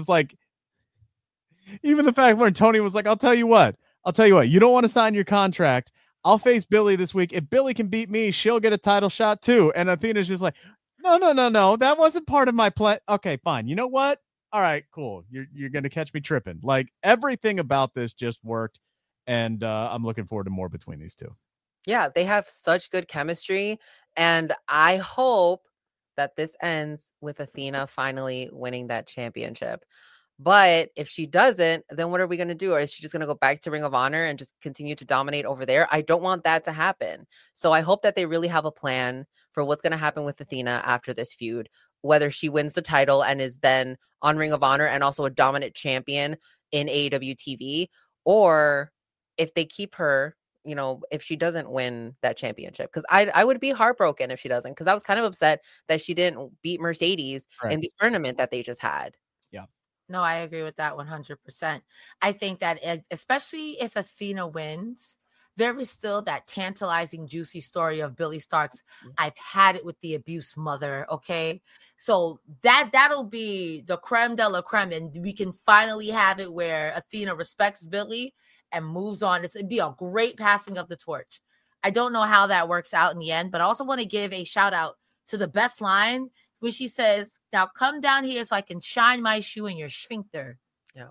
when Tony was like, I'll tell you what, you don't want to sign your contract. I'll face Billy this week. If Billy can beat me, she'll get a title shot too. And Athena's just like, no. That wasn't part of my plan. Okay, fine. You know what? All right, cool. You're going to catch me tripping. Like, everything about this just worked. And I'm looking forward to more between these two. Yeah, they have such good chemistry. And I hope that this ends with Athena finally winning that championship. But if she doesn't, then what are we going to do? Or is she just going to go back to Ring of Honor and just continue to dominate over there? I don't want that to happen. So I hope that they really have a plan for what's going to happen with Athena after this feud, whether she wins the title and is then on Ring of Honor and also a dominant champion in AEW TV, or if they keep her, if she doesn't win that championship. Because I would be heartbroken if she doesn't, because I was kind of upset that she didn't beat Mercedes in the tournament that they just had. No, I agree with that 100%. I think that especially if Athena wins, there is still that tantalizing, juicy story of Billy Stark's, I've had it with the abuse mother, okay? So that'll be the creme de la creme, and we can finally have it where Athena respects Billy and moves on. It'd be a great passing of the torch. I don't know how that works out in the end, but I also want to give a shout out to the best line when she says, now come down here so I can shine my shoe in your sphincter. Yeah.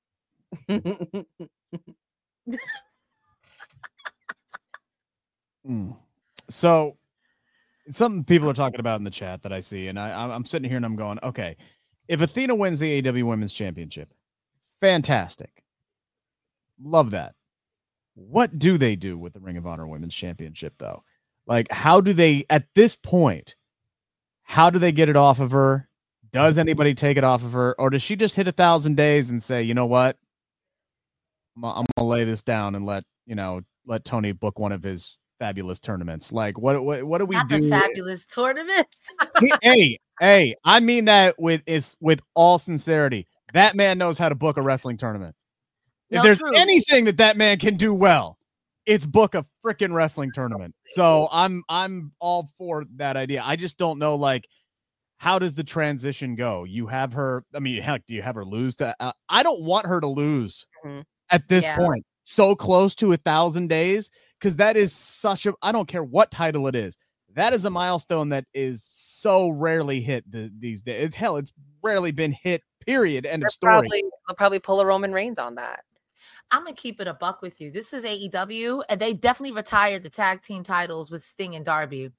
So something people are talking about in the chat that I see, and I'm sitting here and I'm going, okay, if Athena wins the AEW Women's Championship, fantastic. Love that. What do they do with the Ring of Honor Women's Championship, though? Like, how do they, at this point, how do they get it off of her? Does anybody take it off of her? Or does she just hit 1,000 days and say, you know what? I'm going to lay this down and let Tony book one of his fabulous tournaments. Like, what do we do? Not the fabulous tournament. hey, I mean that with all sincerity. That man knows how to book a wrestling tournament. If there's anything that man can do well, it's book a freaking wrestling tournament. So I'm all for that idea. I just don't know, like, how does the transition go? You have her. I mean, heck, do you have her lose to? I don't want her to lose at this point. So close to 1,000 days, because that is such a. I don't care what title it is. That is a milestone that is so rarely hit these days. It's rarely been hit. Period. End of story. They'll probably pull a Roman Reigns on that. I'm going to keep it a buck with you. This is AEW, and they definitely retired the tag team titles with Sting and Darby.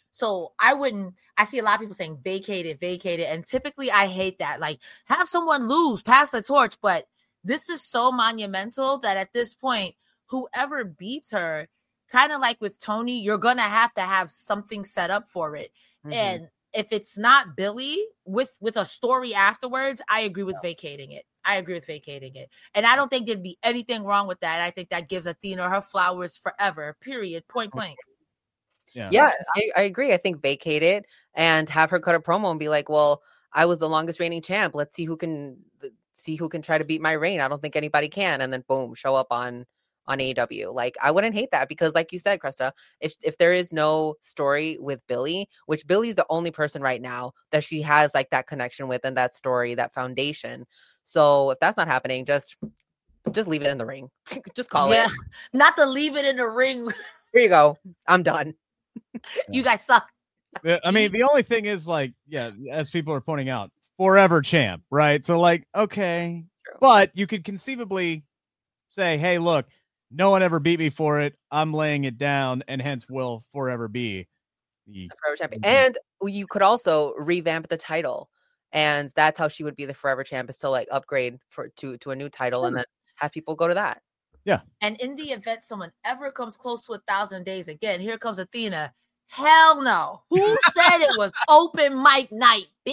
So I see a lot of people saying vacate it. And typically I hate that. Like, have someone lose, pass the torch. But this is so monumental that at this point, whoever beats her, kind of like with Tony, you're going to have something set up for it. Mm-hmm. And if it's not Billy with a story afterwards, I agree with vacating it. And I don't think there'd be anything wrong with that. I think that gives Athena her flowers forever, period, point blank. Yeah, I agree. I think vacate it and have her cut a promo and be like, well, I was the longest reigning champ. Let's see who can try to beat my reign. I don't think anybody can. And then boom, show up on AEW. Like, I wouldn't hate that because like you said, Krista, if there is no story with Billy, which Billy's the only person right now that she has like that connection with and that story, that foundation. So if that's not happening, just leave it in the ring. Just call it. Not to leave it in the ring. Here you go. I'm done. You guys suck. I mean, the only thing is like, as people are pointing out, forever champ, right? So like, okay, but you could conceivably say, hey, look, no one ever beat me for it. I'm laying it down, and hence will forever be the forever champion. And you could also revamp the title, and that's how she would be the forever champ, is to like upgrade to a new title, and then have people go to that. Yeah. And in the event someone ever comes close to 1,000 days again, here comes Athena. Hell no. Who said it was open mic night, bitch?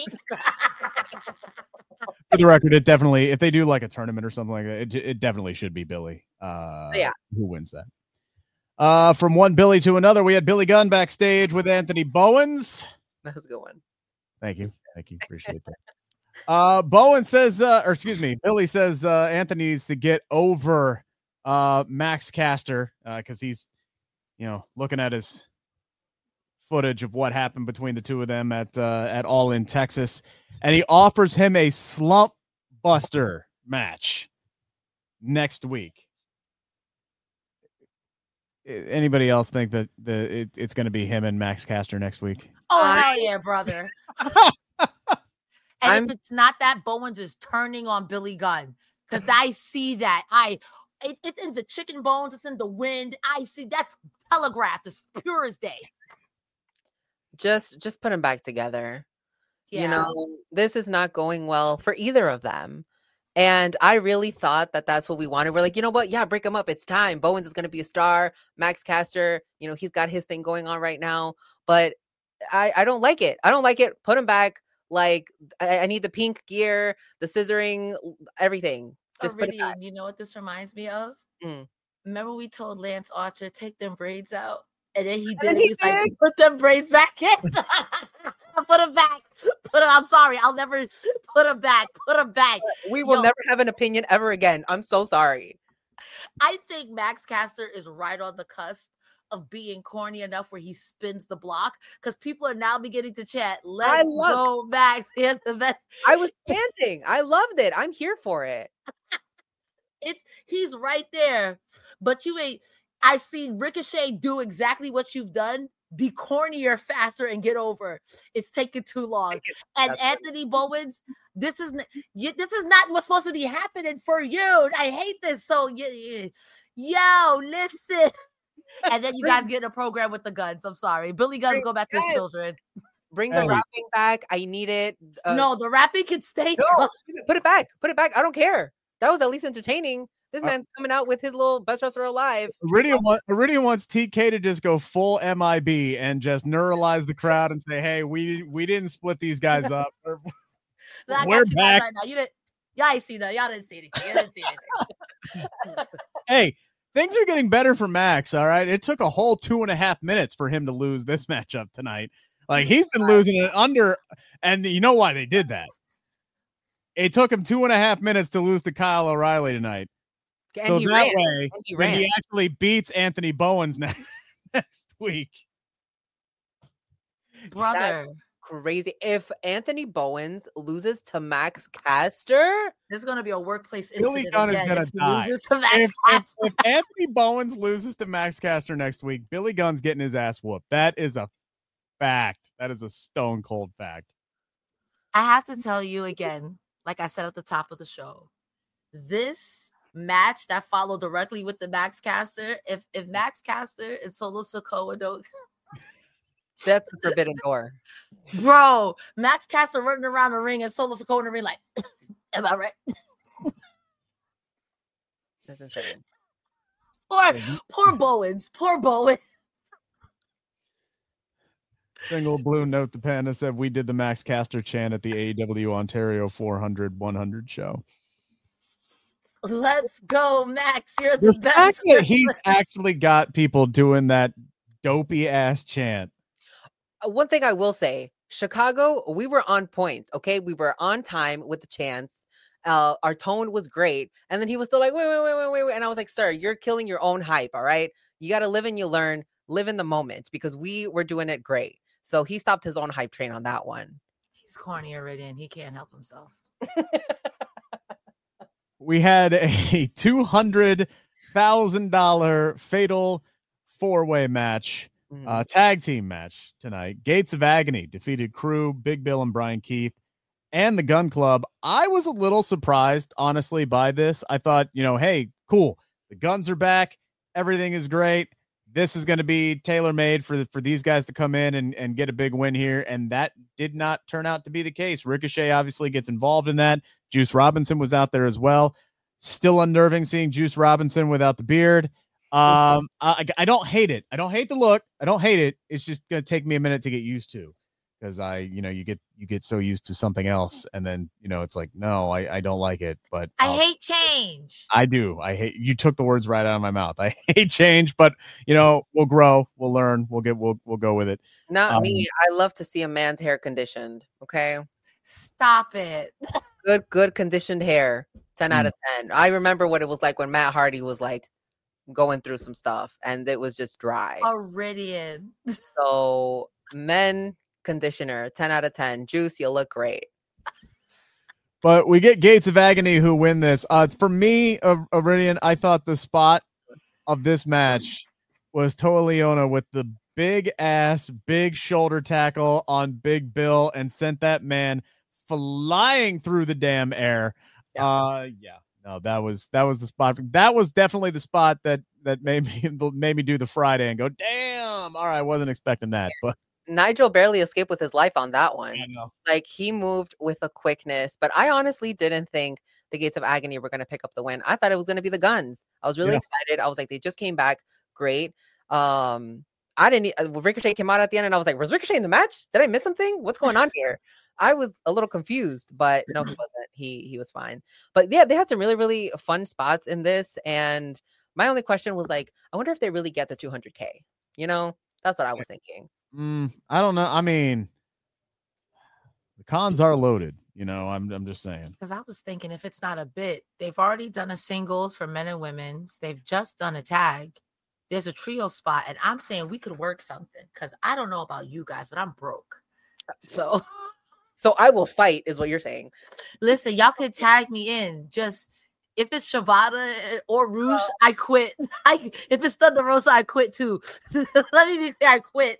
For the record, it definitely, if they do like a tournament or something like that, it definitely should be Billy. Who wins that? From one Billy to another, we had Billy Gunn backstage with Anthony Bowens. That was a good one. Thank you. Appreciate that. Billy says Anthony needs to get over Max Caster because he's, looking at his footage of what happened between the two of them at All In Texas, and he offers him a slump buster match next week. Anybody else think that it's going to be him and Max Caster next week? Oh, hell yeah, brother. And if it's not that, Bowens is turning on Billy Gunn because I see that. It's in the chicken bones. It's in the wind. I see that's telegraphed as pure as day. Just put them back together. Yeah. This is not going well for either of them. And I really thought that that's what we wanted. We're like, you know what? Yeah, break them up. It's time. Bowens is going to be a star. Max Caster, he's got his thing going on right now. But I don't like it. Put him back. Like, I need the pink gear, the scissoring, everything. Just put it back. You know what this reminds me of? Remember we told Lance Archer, take them braids out? And then he did. He's like, put them braids back in. Put them back. I'm sorry. I'll never put them back. Put them back. We will never have an opinion ever again. I'm so sorry. I think Max Caster is right on the cusp of being corny enough where he spins the block because people are now beginning to chant, let's go, Max. I was chanting. I loved it. I'm here for it. He's right there. But you ain't. I see Ricochet do exactly what you've done. Be cornier, faster, and get over. It's taking too long. And Anthony Bowens, this is not what's supposed to be happening for you. I hate this. So, yo, listen. And then you guys get in a program with the Guns. I'm sorry. Billy Guns go back to his children. Bring the rapping back. I need it. No, the rapping can stay. No, put it back. I don't care. That was at least entertaining. This man's coming out with his little best wrestler alive. Iridium wants TK to just go full MIB and just neuralize the crowd and say, "Hey, we didn't split these guys up. We're back." Right y'all ain't seen that. Y'all didn't see anything. Hey, things are getting better for Max. All right, it took a whole 2.5 minutes for him to lose this matchup tonight. Like he's been losing it under, and you know why they did that? It took him 2.5 minutes to lose to Kyle O'Reilly tonight. And so he that ran. way, he actually beats Anthony Bowens next week. Brother. That's crazy. If Anthony Bowens loses to Max Caster, there's going to be a workplace Billy Gunn is going to die. If Anthony Bowens loses to Max Caster next week, Billy Gunn's getting his ass whooped. That is a fact. That is a stone cold fact. I have to tell you again, like I said at the top of the show, this match that followed directly with the Max Caster, if Max Caster and Solo Sikoa don't That's the forbidden door. Bro, Max Caster running around the ring and Solo Sikoa in the ring like, am I right? That's insane. Poor Bowens. Poor Bowen. Single blue note the panda said we did the Max Caster chant at the AEW Ontario 400-100 show. Let's go, Max. You're the best. Fact that he's actually got people doing that dopey ass chant. One thing I will say, Chicago, we were on point. Okay, we were on time with the chants. Our tone was great, and then he was still like, wait, and I was like, sir, you're killing your own hype. All right, you got to live and you learn, live in the moment, because we were doing it great. So he stopped his own hype train on that one. He's corny already, and he can't help himself. We had a $200,000 fatal four-way match, tag team match tonight. Gates of Agony defeated Crew, Big Bill, and Brian Keith, and the Gun Club. I was a little surprised, honestly, by this. I thought, hey, cool. The Guns are back. Everything is great. This is going to be tailor-made for these guys to come in and get a big win here, and that did not turn out to be the case. Ricochet obviously gets involved in that. Juice Robinson was out there as well. Still unnerving seeing Juice Robinson without the beard. I don't hate it. I don't hate the look. I don't hate it. It's just going to take me a minute to get used to, because you get so used to something else, and then it's like, no, I don't like it. But I hate change. I do. You took the words right out of my mouth. I hate change, but we'll grow, we'll learn, we'll go with it. Not me. I love to see a man's hair conditioned. Okay, stop it. Good conditioned hair. 10 out of 10. I remember what it was like when Matt Hardy was like going through some stuff and it was just dry. Iridian. So men conditioner, 10 out of 10. Juice, you look great. But we get Gates of Agony who win this. For me, Iridian, I thought the spot of this match was Toa Liona with the big shoulder tackle on Big Bill and sent that man flying through the damn air. No, that was the spot. That was definitely the spot that made me do the Friday and go, damn. All right, I wasn't expecting that, but Nigel barely escaped with his life on that one. I know. Like, he moved with a quickness, but I honestly didn't think the Gates of Agony were going to pick up the win. I thought it was going to be the Guns. I was really excited. I was like, they just came back. Great. Ricochet came out at the end and I was like, was Ricochet in the match? Did I miss something? What's going on here? I was a little confused, but no, he wasn't. He was fine. But yeah, they had some really, really fun spots in this. And my only question was like, I wonder if they really get the 200K. That's what I was thinking. I don't know. I mean, the cons are loaded. I'm just saying. Because I was thinking, if it's not a bit, they've already done a singles for men and women's. They've just done a tag. There's a trio spot, and I'm saying we could work something. Because I don't know about you guys, but I'm broke. So I will fight, is what you're saying. Listen, y'all could tag me in. Just if it's Shibata or Roosh, I quit. If it's Thunder Rosa, I quit too. Let me be clear, I quit.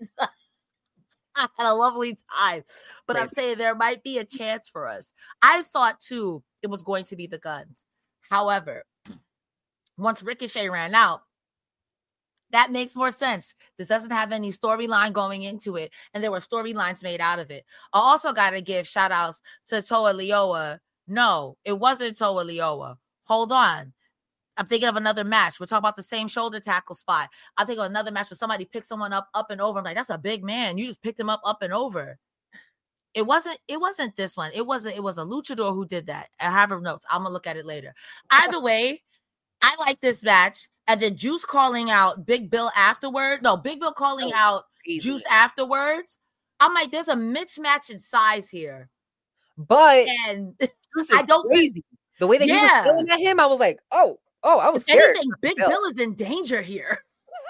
I had a lovely time. But I'm saying there might be a chance for us. I thought too it was going to be the Guns. However, once Ricochet ran out, that makes more sense. This doesn't have any storyline going into it, and there were storylines made out of it. I also got to give shout outs to Toa Liona. No, it wasn't Toa Liona. Hold on. I'm thinking of another match. We're talking about the same shoulder tackle spot. I'm thinking of another match where somebody picks someone up and over. I'm like, that's a big man. You just picked him up and over. It wasn't this one. It was a luchador who did that. I have her notes. I'm going to look at it later. Either way, I like this match. And then Juice calling out Big Bill afterward. No, Big Bill calling out Juice afterwards. I'm like, there's a mismatch in size here. But and I don't crazy. The way that he was yelling at him, I was like, oh, I was scared. Anything, Big Bill is in danger here.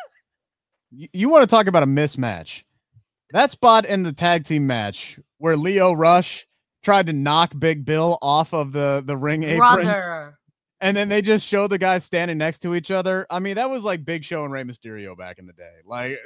You want to talk about a mismatch? That spot in the tag team match where Lio Rush tried to knock Big Bill off of the ring apron. Brother. And then they just show the guys standing next to each other. I mean, that was like Big Show and Rey Mysterio back in the day. Like,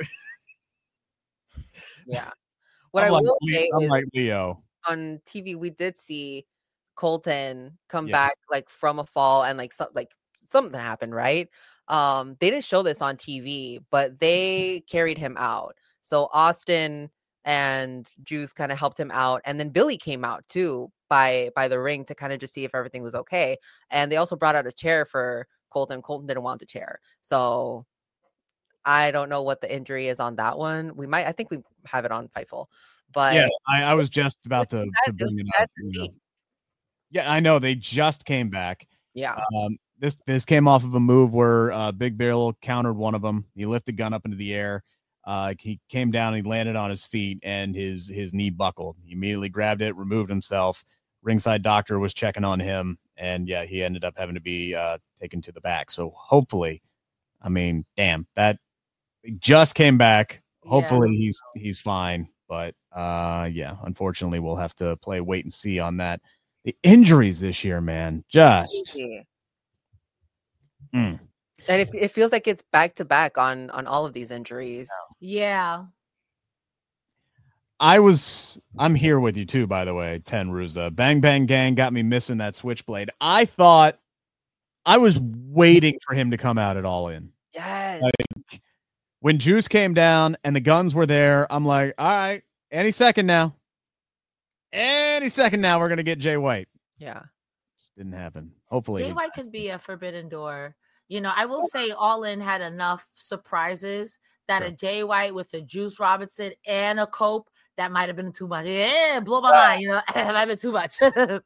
yeah. What I will say is, like Leo. On TV, we did see Colton come back like from a fall and like something happened, right? They didn't show this on TV, but they carried him out. So Austin and Juice kind of helped him out. And then Billy came out too by the ring to kind of just see if everything was okay. And they also brought out a chair for Colton. Colton didn't want the chair. So I don't know what the injury is on that one. I think we have it on Fightful. But yeah, I was just about to bring it up. Yeah, I know. They just came back. Yeah. This came off of a move where Big Bill countered one of them. He lifted the gun up into the air. He came down and he landed on his feet, and his knee buckled. He immediately grabbed it, removed himself. Ringside doctor was checking on him, and yeah, he ended up having to be taken to the back. So hopefully, I mean, damn, that he just came back. Hopefully he's fine. But yeah, unfortunately, we'll have to wait and see on that. The injuries this year, man, just. And it feels like it's back to back on all of these injuries. Yeah. I'm here with you too, by the way, Ten Ruza. Bang Bang Gang got me missing that switchblade. I thought I was waiting for him to come out at All In. Yes. Like, when Juice came down and the guns were there, I'm like, all right, any second now. Any second now, we're gonna get Jay White. Yeah. Just didn't happen. Hopefully Jay White could be a forbidden door. You know, I will say All In had enough surprises that a Jay White with a Juice Robinson and a Cope, that might have been too much. Yeah, blow my mind. You know, it might have been too much.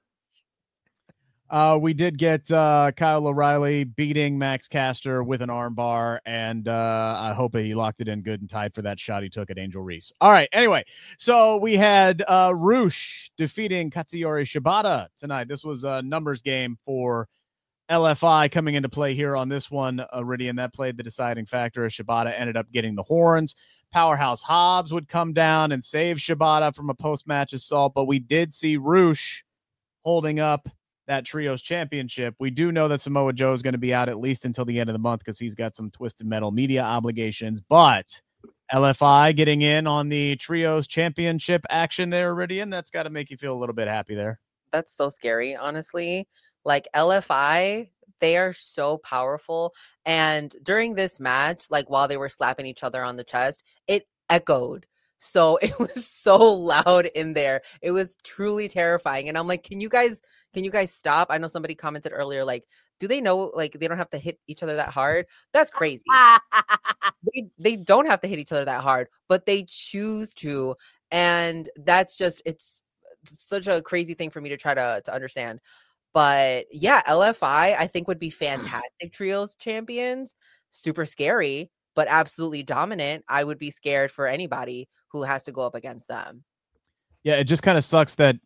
We did get Kyle O'Reilly beating Max Caster with an armbar, and I hope he locked it in good and tight for that shot he took at Angel Reese. All right, anyway, so we had Rush defeating Katsuyori Shibata tonight. This was a numbers game for LFI coming into play here on this one, Iridian. That played the deciding factor as Shibata ended up getting the horns. Powerhouse Hobbs would come down and save Shibata from a post-match assault, but we did see Rush holding up that Trios Championship. We do know that Samoa Joe is going to be out at least until the end of the month because he's got some Twisted Metal media obligations, but LFI getting in on the Trios Championship action there, Iridian, that's got to make you feel a little bit happy there. That's so scary, honestly. Like LFI, they are so powerful. And during this match, like while they were slapping each other on the chest, it echoed. So it was so loud in there. It was truly terrifying. And I'm like, can you guys stop? I know somebody commented earlier, like, do they know, like, they don't have to hit each other that hard? That's crazy. They don't have to hit each other that hard, but they choose to. And that's just, it's such a crazy thing for me to try to understand. But yeah, LFI, I think would be fantastic Trios champions. Super scary, but absolutely dominant. I would be scared for anybody who has to go up against them. Yeah, it just kind of sucks that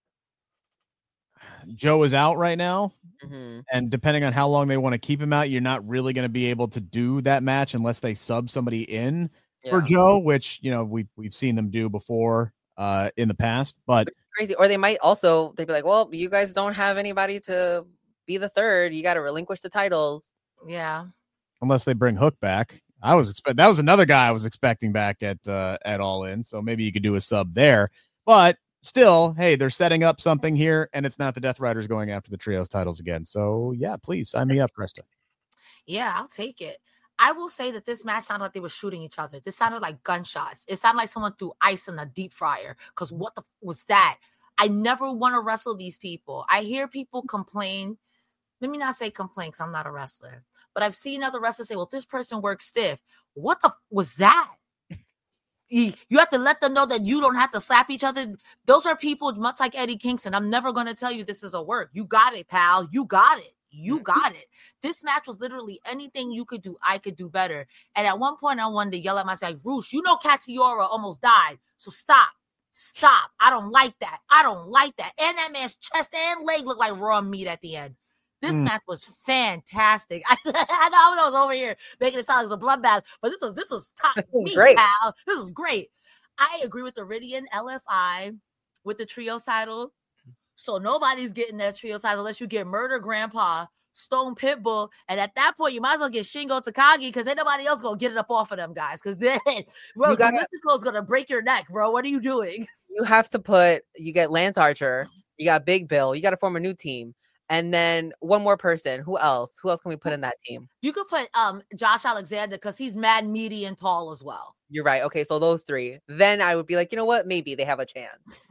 Joe is out right now. Mm-hmm. And depending on how long they want to keep him out, you're not really going to be able to do that match unless they sub somebody in for Joe, which, you know, we've seen them do before in the past. But crazy. Or they might also, they'd be like, well, you guys don't have anybody to be the third. You got to relinquish the titles. Yeah. Unless they bring Hook back. That was another guy I was expecting back at All In. So maybe you could do a sub there. But still, hey, they're setting up something here, and it's not the Death Riders going after the Trios titles again. So yeah, please sign me up, Krista. Yeah, I'll take it. I will say that this match sounded like they were shooting each other. This sounded like gunshots. It sounded like someone threw ice in a deep fryer. Because what the was that? I never want to wrestle these people. I hear people complain. Let me not say complain because I'm not a wrestler. But I've seen other wrestlers say, well, this person works stiff. What the was that? You have to let them know that you don't have to slap each other. Those are people much like Eddie Kingston. I'm never going to tell you this is a work. You got it, pal. You got it. You got it. This match was literally anything you could do, I could do better. And at one point, I wanted to yell at myself, like, Roosh, you know Katsuyori almost died. So stop. Stop. I don't like that. I don't like that. And that man's chest and leg looked like raw meat at the end. This match was fantastic. I know I was over here making it sound like it was a bloodbath, but this was top meat, great. pal. This was great. I agree with Iridian LFI with the trio title. So nobody's getting that trio title unless you get Murder Grandpa, Stone Pitbull, and at that point you might as well get Shingo Takagi because ain't nobody else gonna get it up off of them guys. Because then, bro, Mystico's gonna break your neck, bro. What are you doing? You have to you get Lance Archer, you got Big Bill, you got to form a new team. And then one more person. Who else? Who else can we put in that team? You could put Josh Alexander because he's mad meaty and tall as well. You're right. Okay, so those three. Then I would be like, you know what? Maybe they have a chance.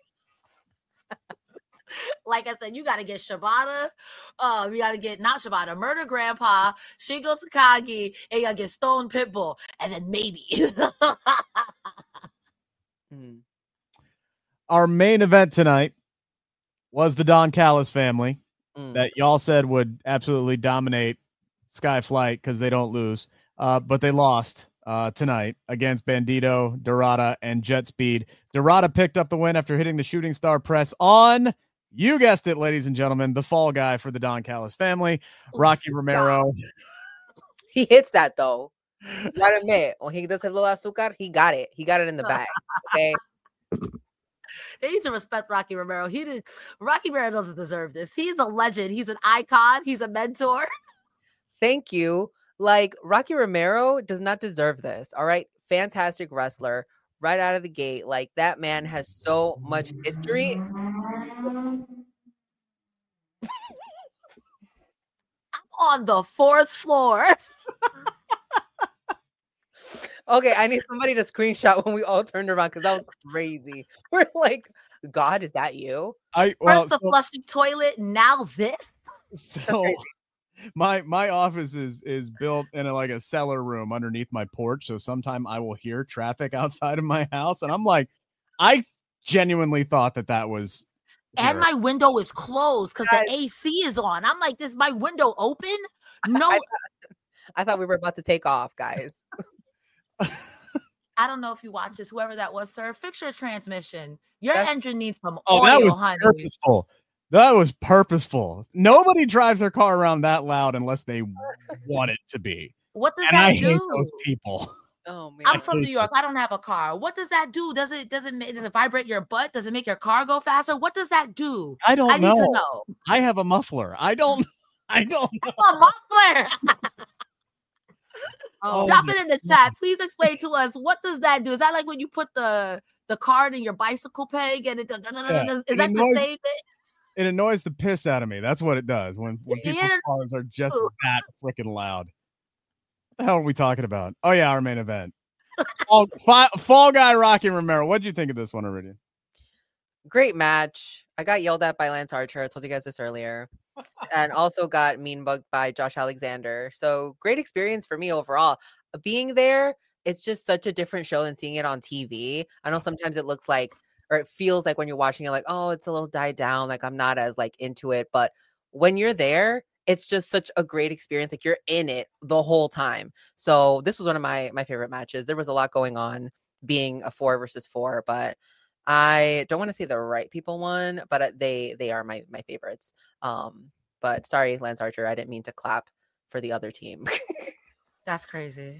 Like I said, you got to get Shibata. You got to get not Shibata, Murder Grandpa, Shingo Takagi, and you got to get Stone Pitbull, and then maybe. Our main event tonight was the Don Callis family that y'all said would absolutely dominate Sky Flight because they don't lose, but they lost tonight against Bandito, Dorada, and Jet Speed. Dorada picked up the win after hitting the shooting star press on, you guessed it, ladies and gentlemen, the fall guy for the Don Callis family, Rocky Romero. He hits that, though. You gotta admit, when he does his little azúcar, he got it. He got it in the bag, okay? They need to respect Rocky Romero. Rocky Romero doesn't deserve this. He's a legend. He's an icon. He's a mentor. Thank you. Like, Rocky Romero does not deserve this, all right? Fantastic wrestler right out of the gate. Like, that man has so much history. I'm on the 4th floor. Okay, I need somebody to screenshot when we all turned around because that was crazy. We're like, God, is that you? First the flushing toilet, now this. So my office is built in a cellar room underneath my porch. So sometime I will hear traffic outside of my house, and I'm like, I genuinely thought that was. And my window is closed because the AC is on. I'm like, is my window open? No. I thought we were about to take off, guys. I don't know if you watch this, whoever that was, sir. Fix your transmission. Your engine needs some oil, that was honey. Purposeful. That was purposeful. Nobody drives their car around that loud unless they want it to be. What does and that I do? hate those people. Oh man, I'm from New York. I don't have a car. What does that do? Does it vibrate your butt? Does it make your car go faster? What does that do? I don't know. I need to know. I have a muffler. I don't know. A muffler. Drop it in the chat. Please explain to us, what does that do? Is that like when you put the card in your bicycle peg and it does? Is that the same thing? It annoys the piss out of me. That's what it does when people's cars are just that freaking loud. What the hell are we talking about? Oh yeah, our main event. Fall guy Rocky Romero. What did you think of this one, Iridian? Great match. I got yelled at by Lance Archer. I told you guys this earlier. And also got mean bugged by Josh Alexander. So great experience for me overall. Being there, it's just such a different show than seeing it on TV. I know sometimes it looks like, or it feels like when you're watching it, like, oh, it's a little died down. Like I'm not as into it. But when you're there, it's just such a great experience. Like you're in it the whole time. So this was one of my favorite matches. There was a lot going on being a 4 versus 4, but I don't want to say the right people won, but they are my favorites. But sorry, Lance Archer, I didn't mean to clap for the other team. That's crazy.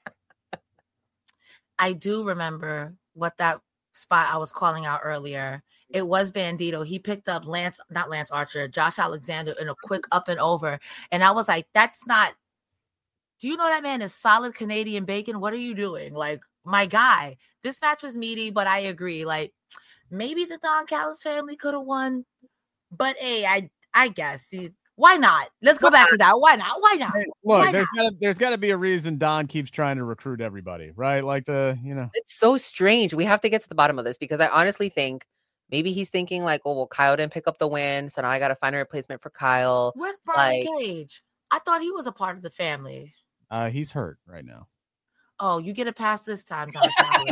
I do remember what that spot I was calling out earlier. It was Bandito. He picked up not Lance Archer, Josh Alexander in a quick up and over. And I was like, that's not, do you know that man is solid Canadian bacon? What are you doing? Like, my guy. This match was meaty, but I agree. Like, maybe the Don Callis family could have won. But hey, I guess. See, why not? Let's go back to that. Why not? Why not? Hey, look, there's got to be a reason Don keeps trying to recruit everybody, right? Like it's so strange. We have to get to the bottom of this because I honestly think maybe he's thinking like, oh, well, Kyle didn't pick up the win, so now I got to find a replacement for Kyle. Where's Brian Cage? I thought he was a part of the family. He's hurt right now. Oh, you get a pass this time, Don Callis.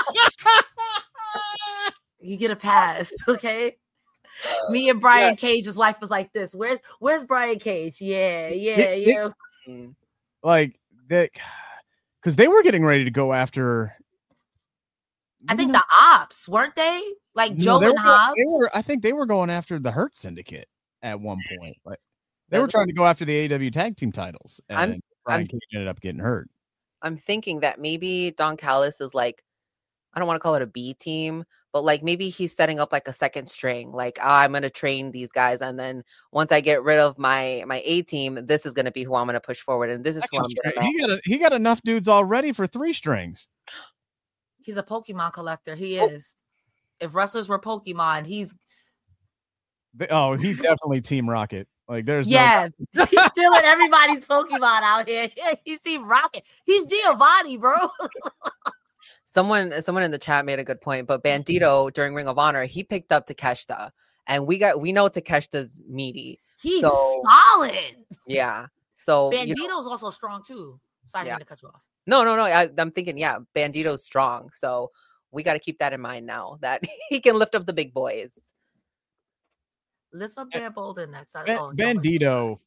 You get a pass, okay? Me and Brian Cage's wife was like this. Where's Brian Cage? Yeah. Like that, because they were getting ready to go after. I think the Ops, weren't they? Like Joe and Hobbs. I think they were going after the Hurt Syndicate at one point. Like they were trying to go after the AEW tag team titles, and Brian Cage ended up getting hurt. I'm thinking that maybe Don Callis is like, I don't want to call it a B team, but like maybe he's setting up like a second string. Like, I'm going to train these guys. And then once I get rid of my A team, this is going to be who I'm going to push forward. And this is who I'm going to. He got enough dudes already for 3 strings. He's a Pokemon collector. He is. If wrestlers were Pokemon, he's definitely Team Rocket. Like there's he's stealing everybody's Pokemon out here. He's Team Rocket. He's Giovanni, bro. Someone in the chat made a good point, but Bandito during Ring of Honor, he picked up Takeshita, and we know Takeshita's meaty. He's solid. Yeah. So Bandito's also strong too. Sorry to cut you off. No. I'm thinking, Bandito's strong. So we got to keep that in mind now that he can lift up the big boys. Lift up Bear Bolden next. Bandito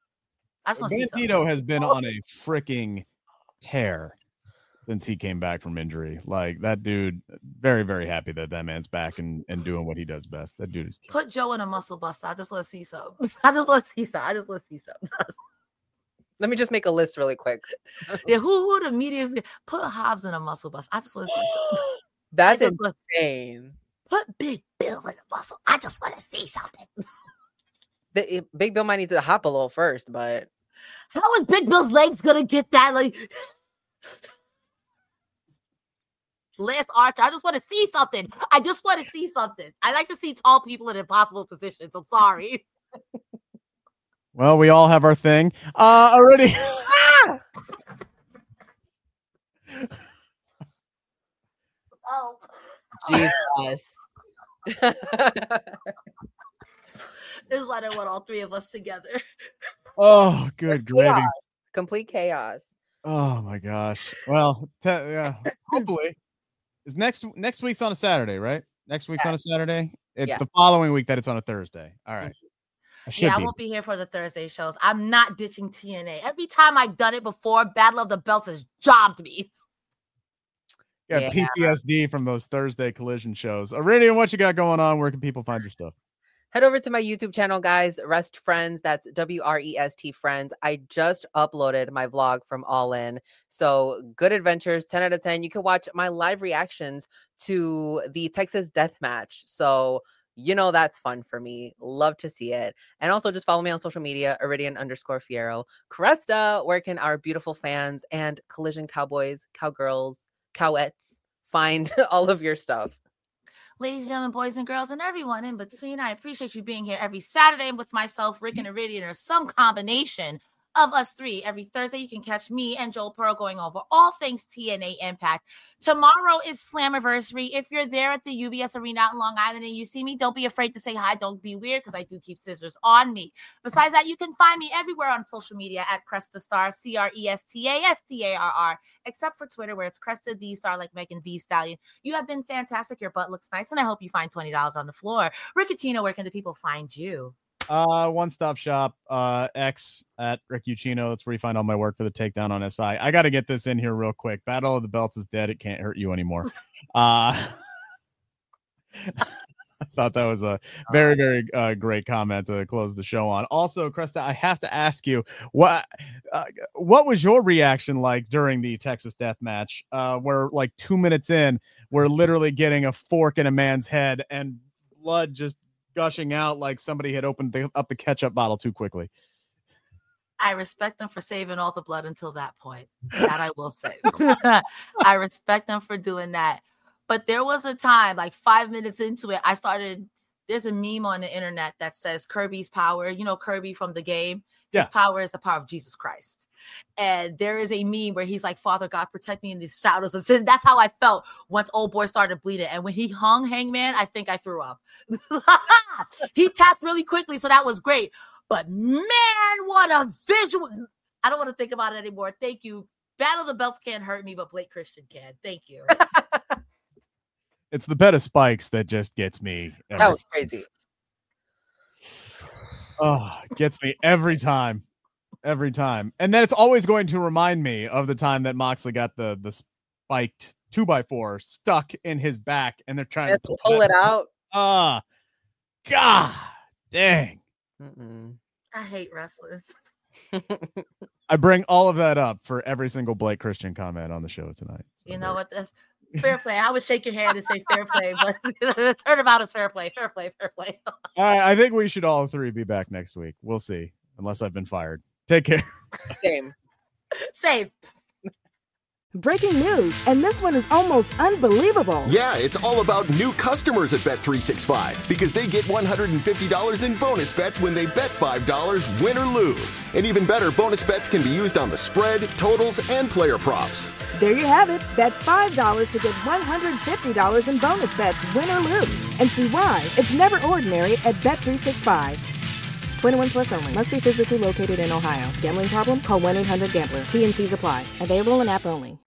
has been on a freaking tear since he came back from injury. Like, that dude, very, very happy that man's back and doing what he does best. That dude is put Joe in a muscle buster. I just want to see some. Let me just make a list really quick. Yeah, who would immediately put Hobbs in a muscle bust? I just want to see something. That's insane. Put Big Bill in a muscle. I just want to see something. Big Bill might need to hop a little first, but how is Big Bill's legs gonna get that? Like Lance Archer, I just want to see something. I like to see tall people in impossible positions. I'm sorry. Well, we all have our thing. Already. Oh, Jesus. This is why I want all three of us together. Oh, good gravy. Complete chaos. Oh my gosh. Well, hopefully. Is next week's on a Saturday, right? Next week's on a Saturday. It's the following week that it's on a Thursday. All right. I won't be here for the Thursday shows. I'm not ditching TNA. Every time I've done it before, Battle of the Belts has jobbed me. Yeah, PTSD from those Thursday Collision shows. Iridian, what you got going on? Where can people find your stuff? Head over to my YouTube channel, guys. Rest Friends. That's WREST Friends. I just uploaded my vlog from All In. So good adventures, 10 out of 10. You can watch my live reactions to the Texas Death Match. So that's fun for me. Love to see it. And also just follow me on social media, Iridian_Fierro. Cresta, where can our beautiful fans and Collision Cowboys, Cowgirls, Cowettes find all of your stuff? Ladies and gentlemen, boys and girls, and everyone in between, I appreciate you being here every Saturday with myself, Rick and Iridian, or some combination of us three. Every Thursday, you can catch me and Joel Pearl going over all things TNA Impact. Tomorrow is Slammiversary. If you're there at the UBS Arena out in Long Island and you see me, don't be afraid to say hi. Don't be weird, because I do keep scissors on me. Besides that, you can find me everywhere on social media at Cresta Star, CRESTASTARR, except for Twitter, where it's Cresta the Star, like Megan Thee Stallion. You have been fantastic. Your butt looks nice, and I hope you find $20 on the floor. Riccicino, where can the people find you? One-stop shop, X at Rick Ucchino. That's where you find all my work for the takedown on SI. I got to get this in here real quick. Battle of the Belts is dead. It can't hurt you anymore. I thought that was a very, very great comment to close the show on. Also, Cresta, I have to ask you, what was your reaction like during the Texas Death Match, where like 2 minutes in, we're literally getting a fork in a man's head and blood just gushing out like somebody had opened up the ketchup bottle too quickly? I respect them for saving all the blood until that point. That I will say. I respect them for doing that. But there was a time, like 5 minutes into it, there's a meme on the internet that says Kirby's power. You know Kirby from the game? His power is the power of Jesus Christ. And there is a meme where he's like, Father God, protect me in these shadows of sin. That's how I felt once old boy started bleeding. And when he hung Hangman, I think I threw up. He tapped really quickly, so that was great. But man, what a visual. I don't want to think about it anymore. Thank you. Battle of the Belts can't hurt me, but Blake Christian can. Thank you. It's the bed of spikes that just gets me. That was crazy. Oh, it gets me every time. And then it's always going to remind me of the time that Moxley got the spiked 2x4 stuck in his back, and they're trying to pull it out. God dang. I hate wrestling. I bring all of that up for every single Blake Christian comment on the show tonight. So you know what? That's fair play. I would shake your hand and say fair play, but the turnabout is fair play. All right, I think we should all three be back next week. We'll see, unless I've been fired. Take care. Same. Breaking news, and this one is almost unbelievable. Yeah, it's all about new customers at Bet365 because they get $150 in bonus bets when they bet $5, win or lose. And even better, bonus bets can be used on the spread, totals, and player props. There you have it. Bet $5 to get $150 in bonus bets, win or lose. And see why it's never ordinary at Bet365. 21 plus only. Must be physically located in Ohio. Gambling problem? Call 1-800-GAMBLER. T&Cs apply. Available in app only.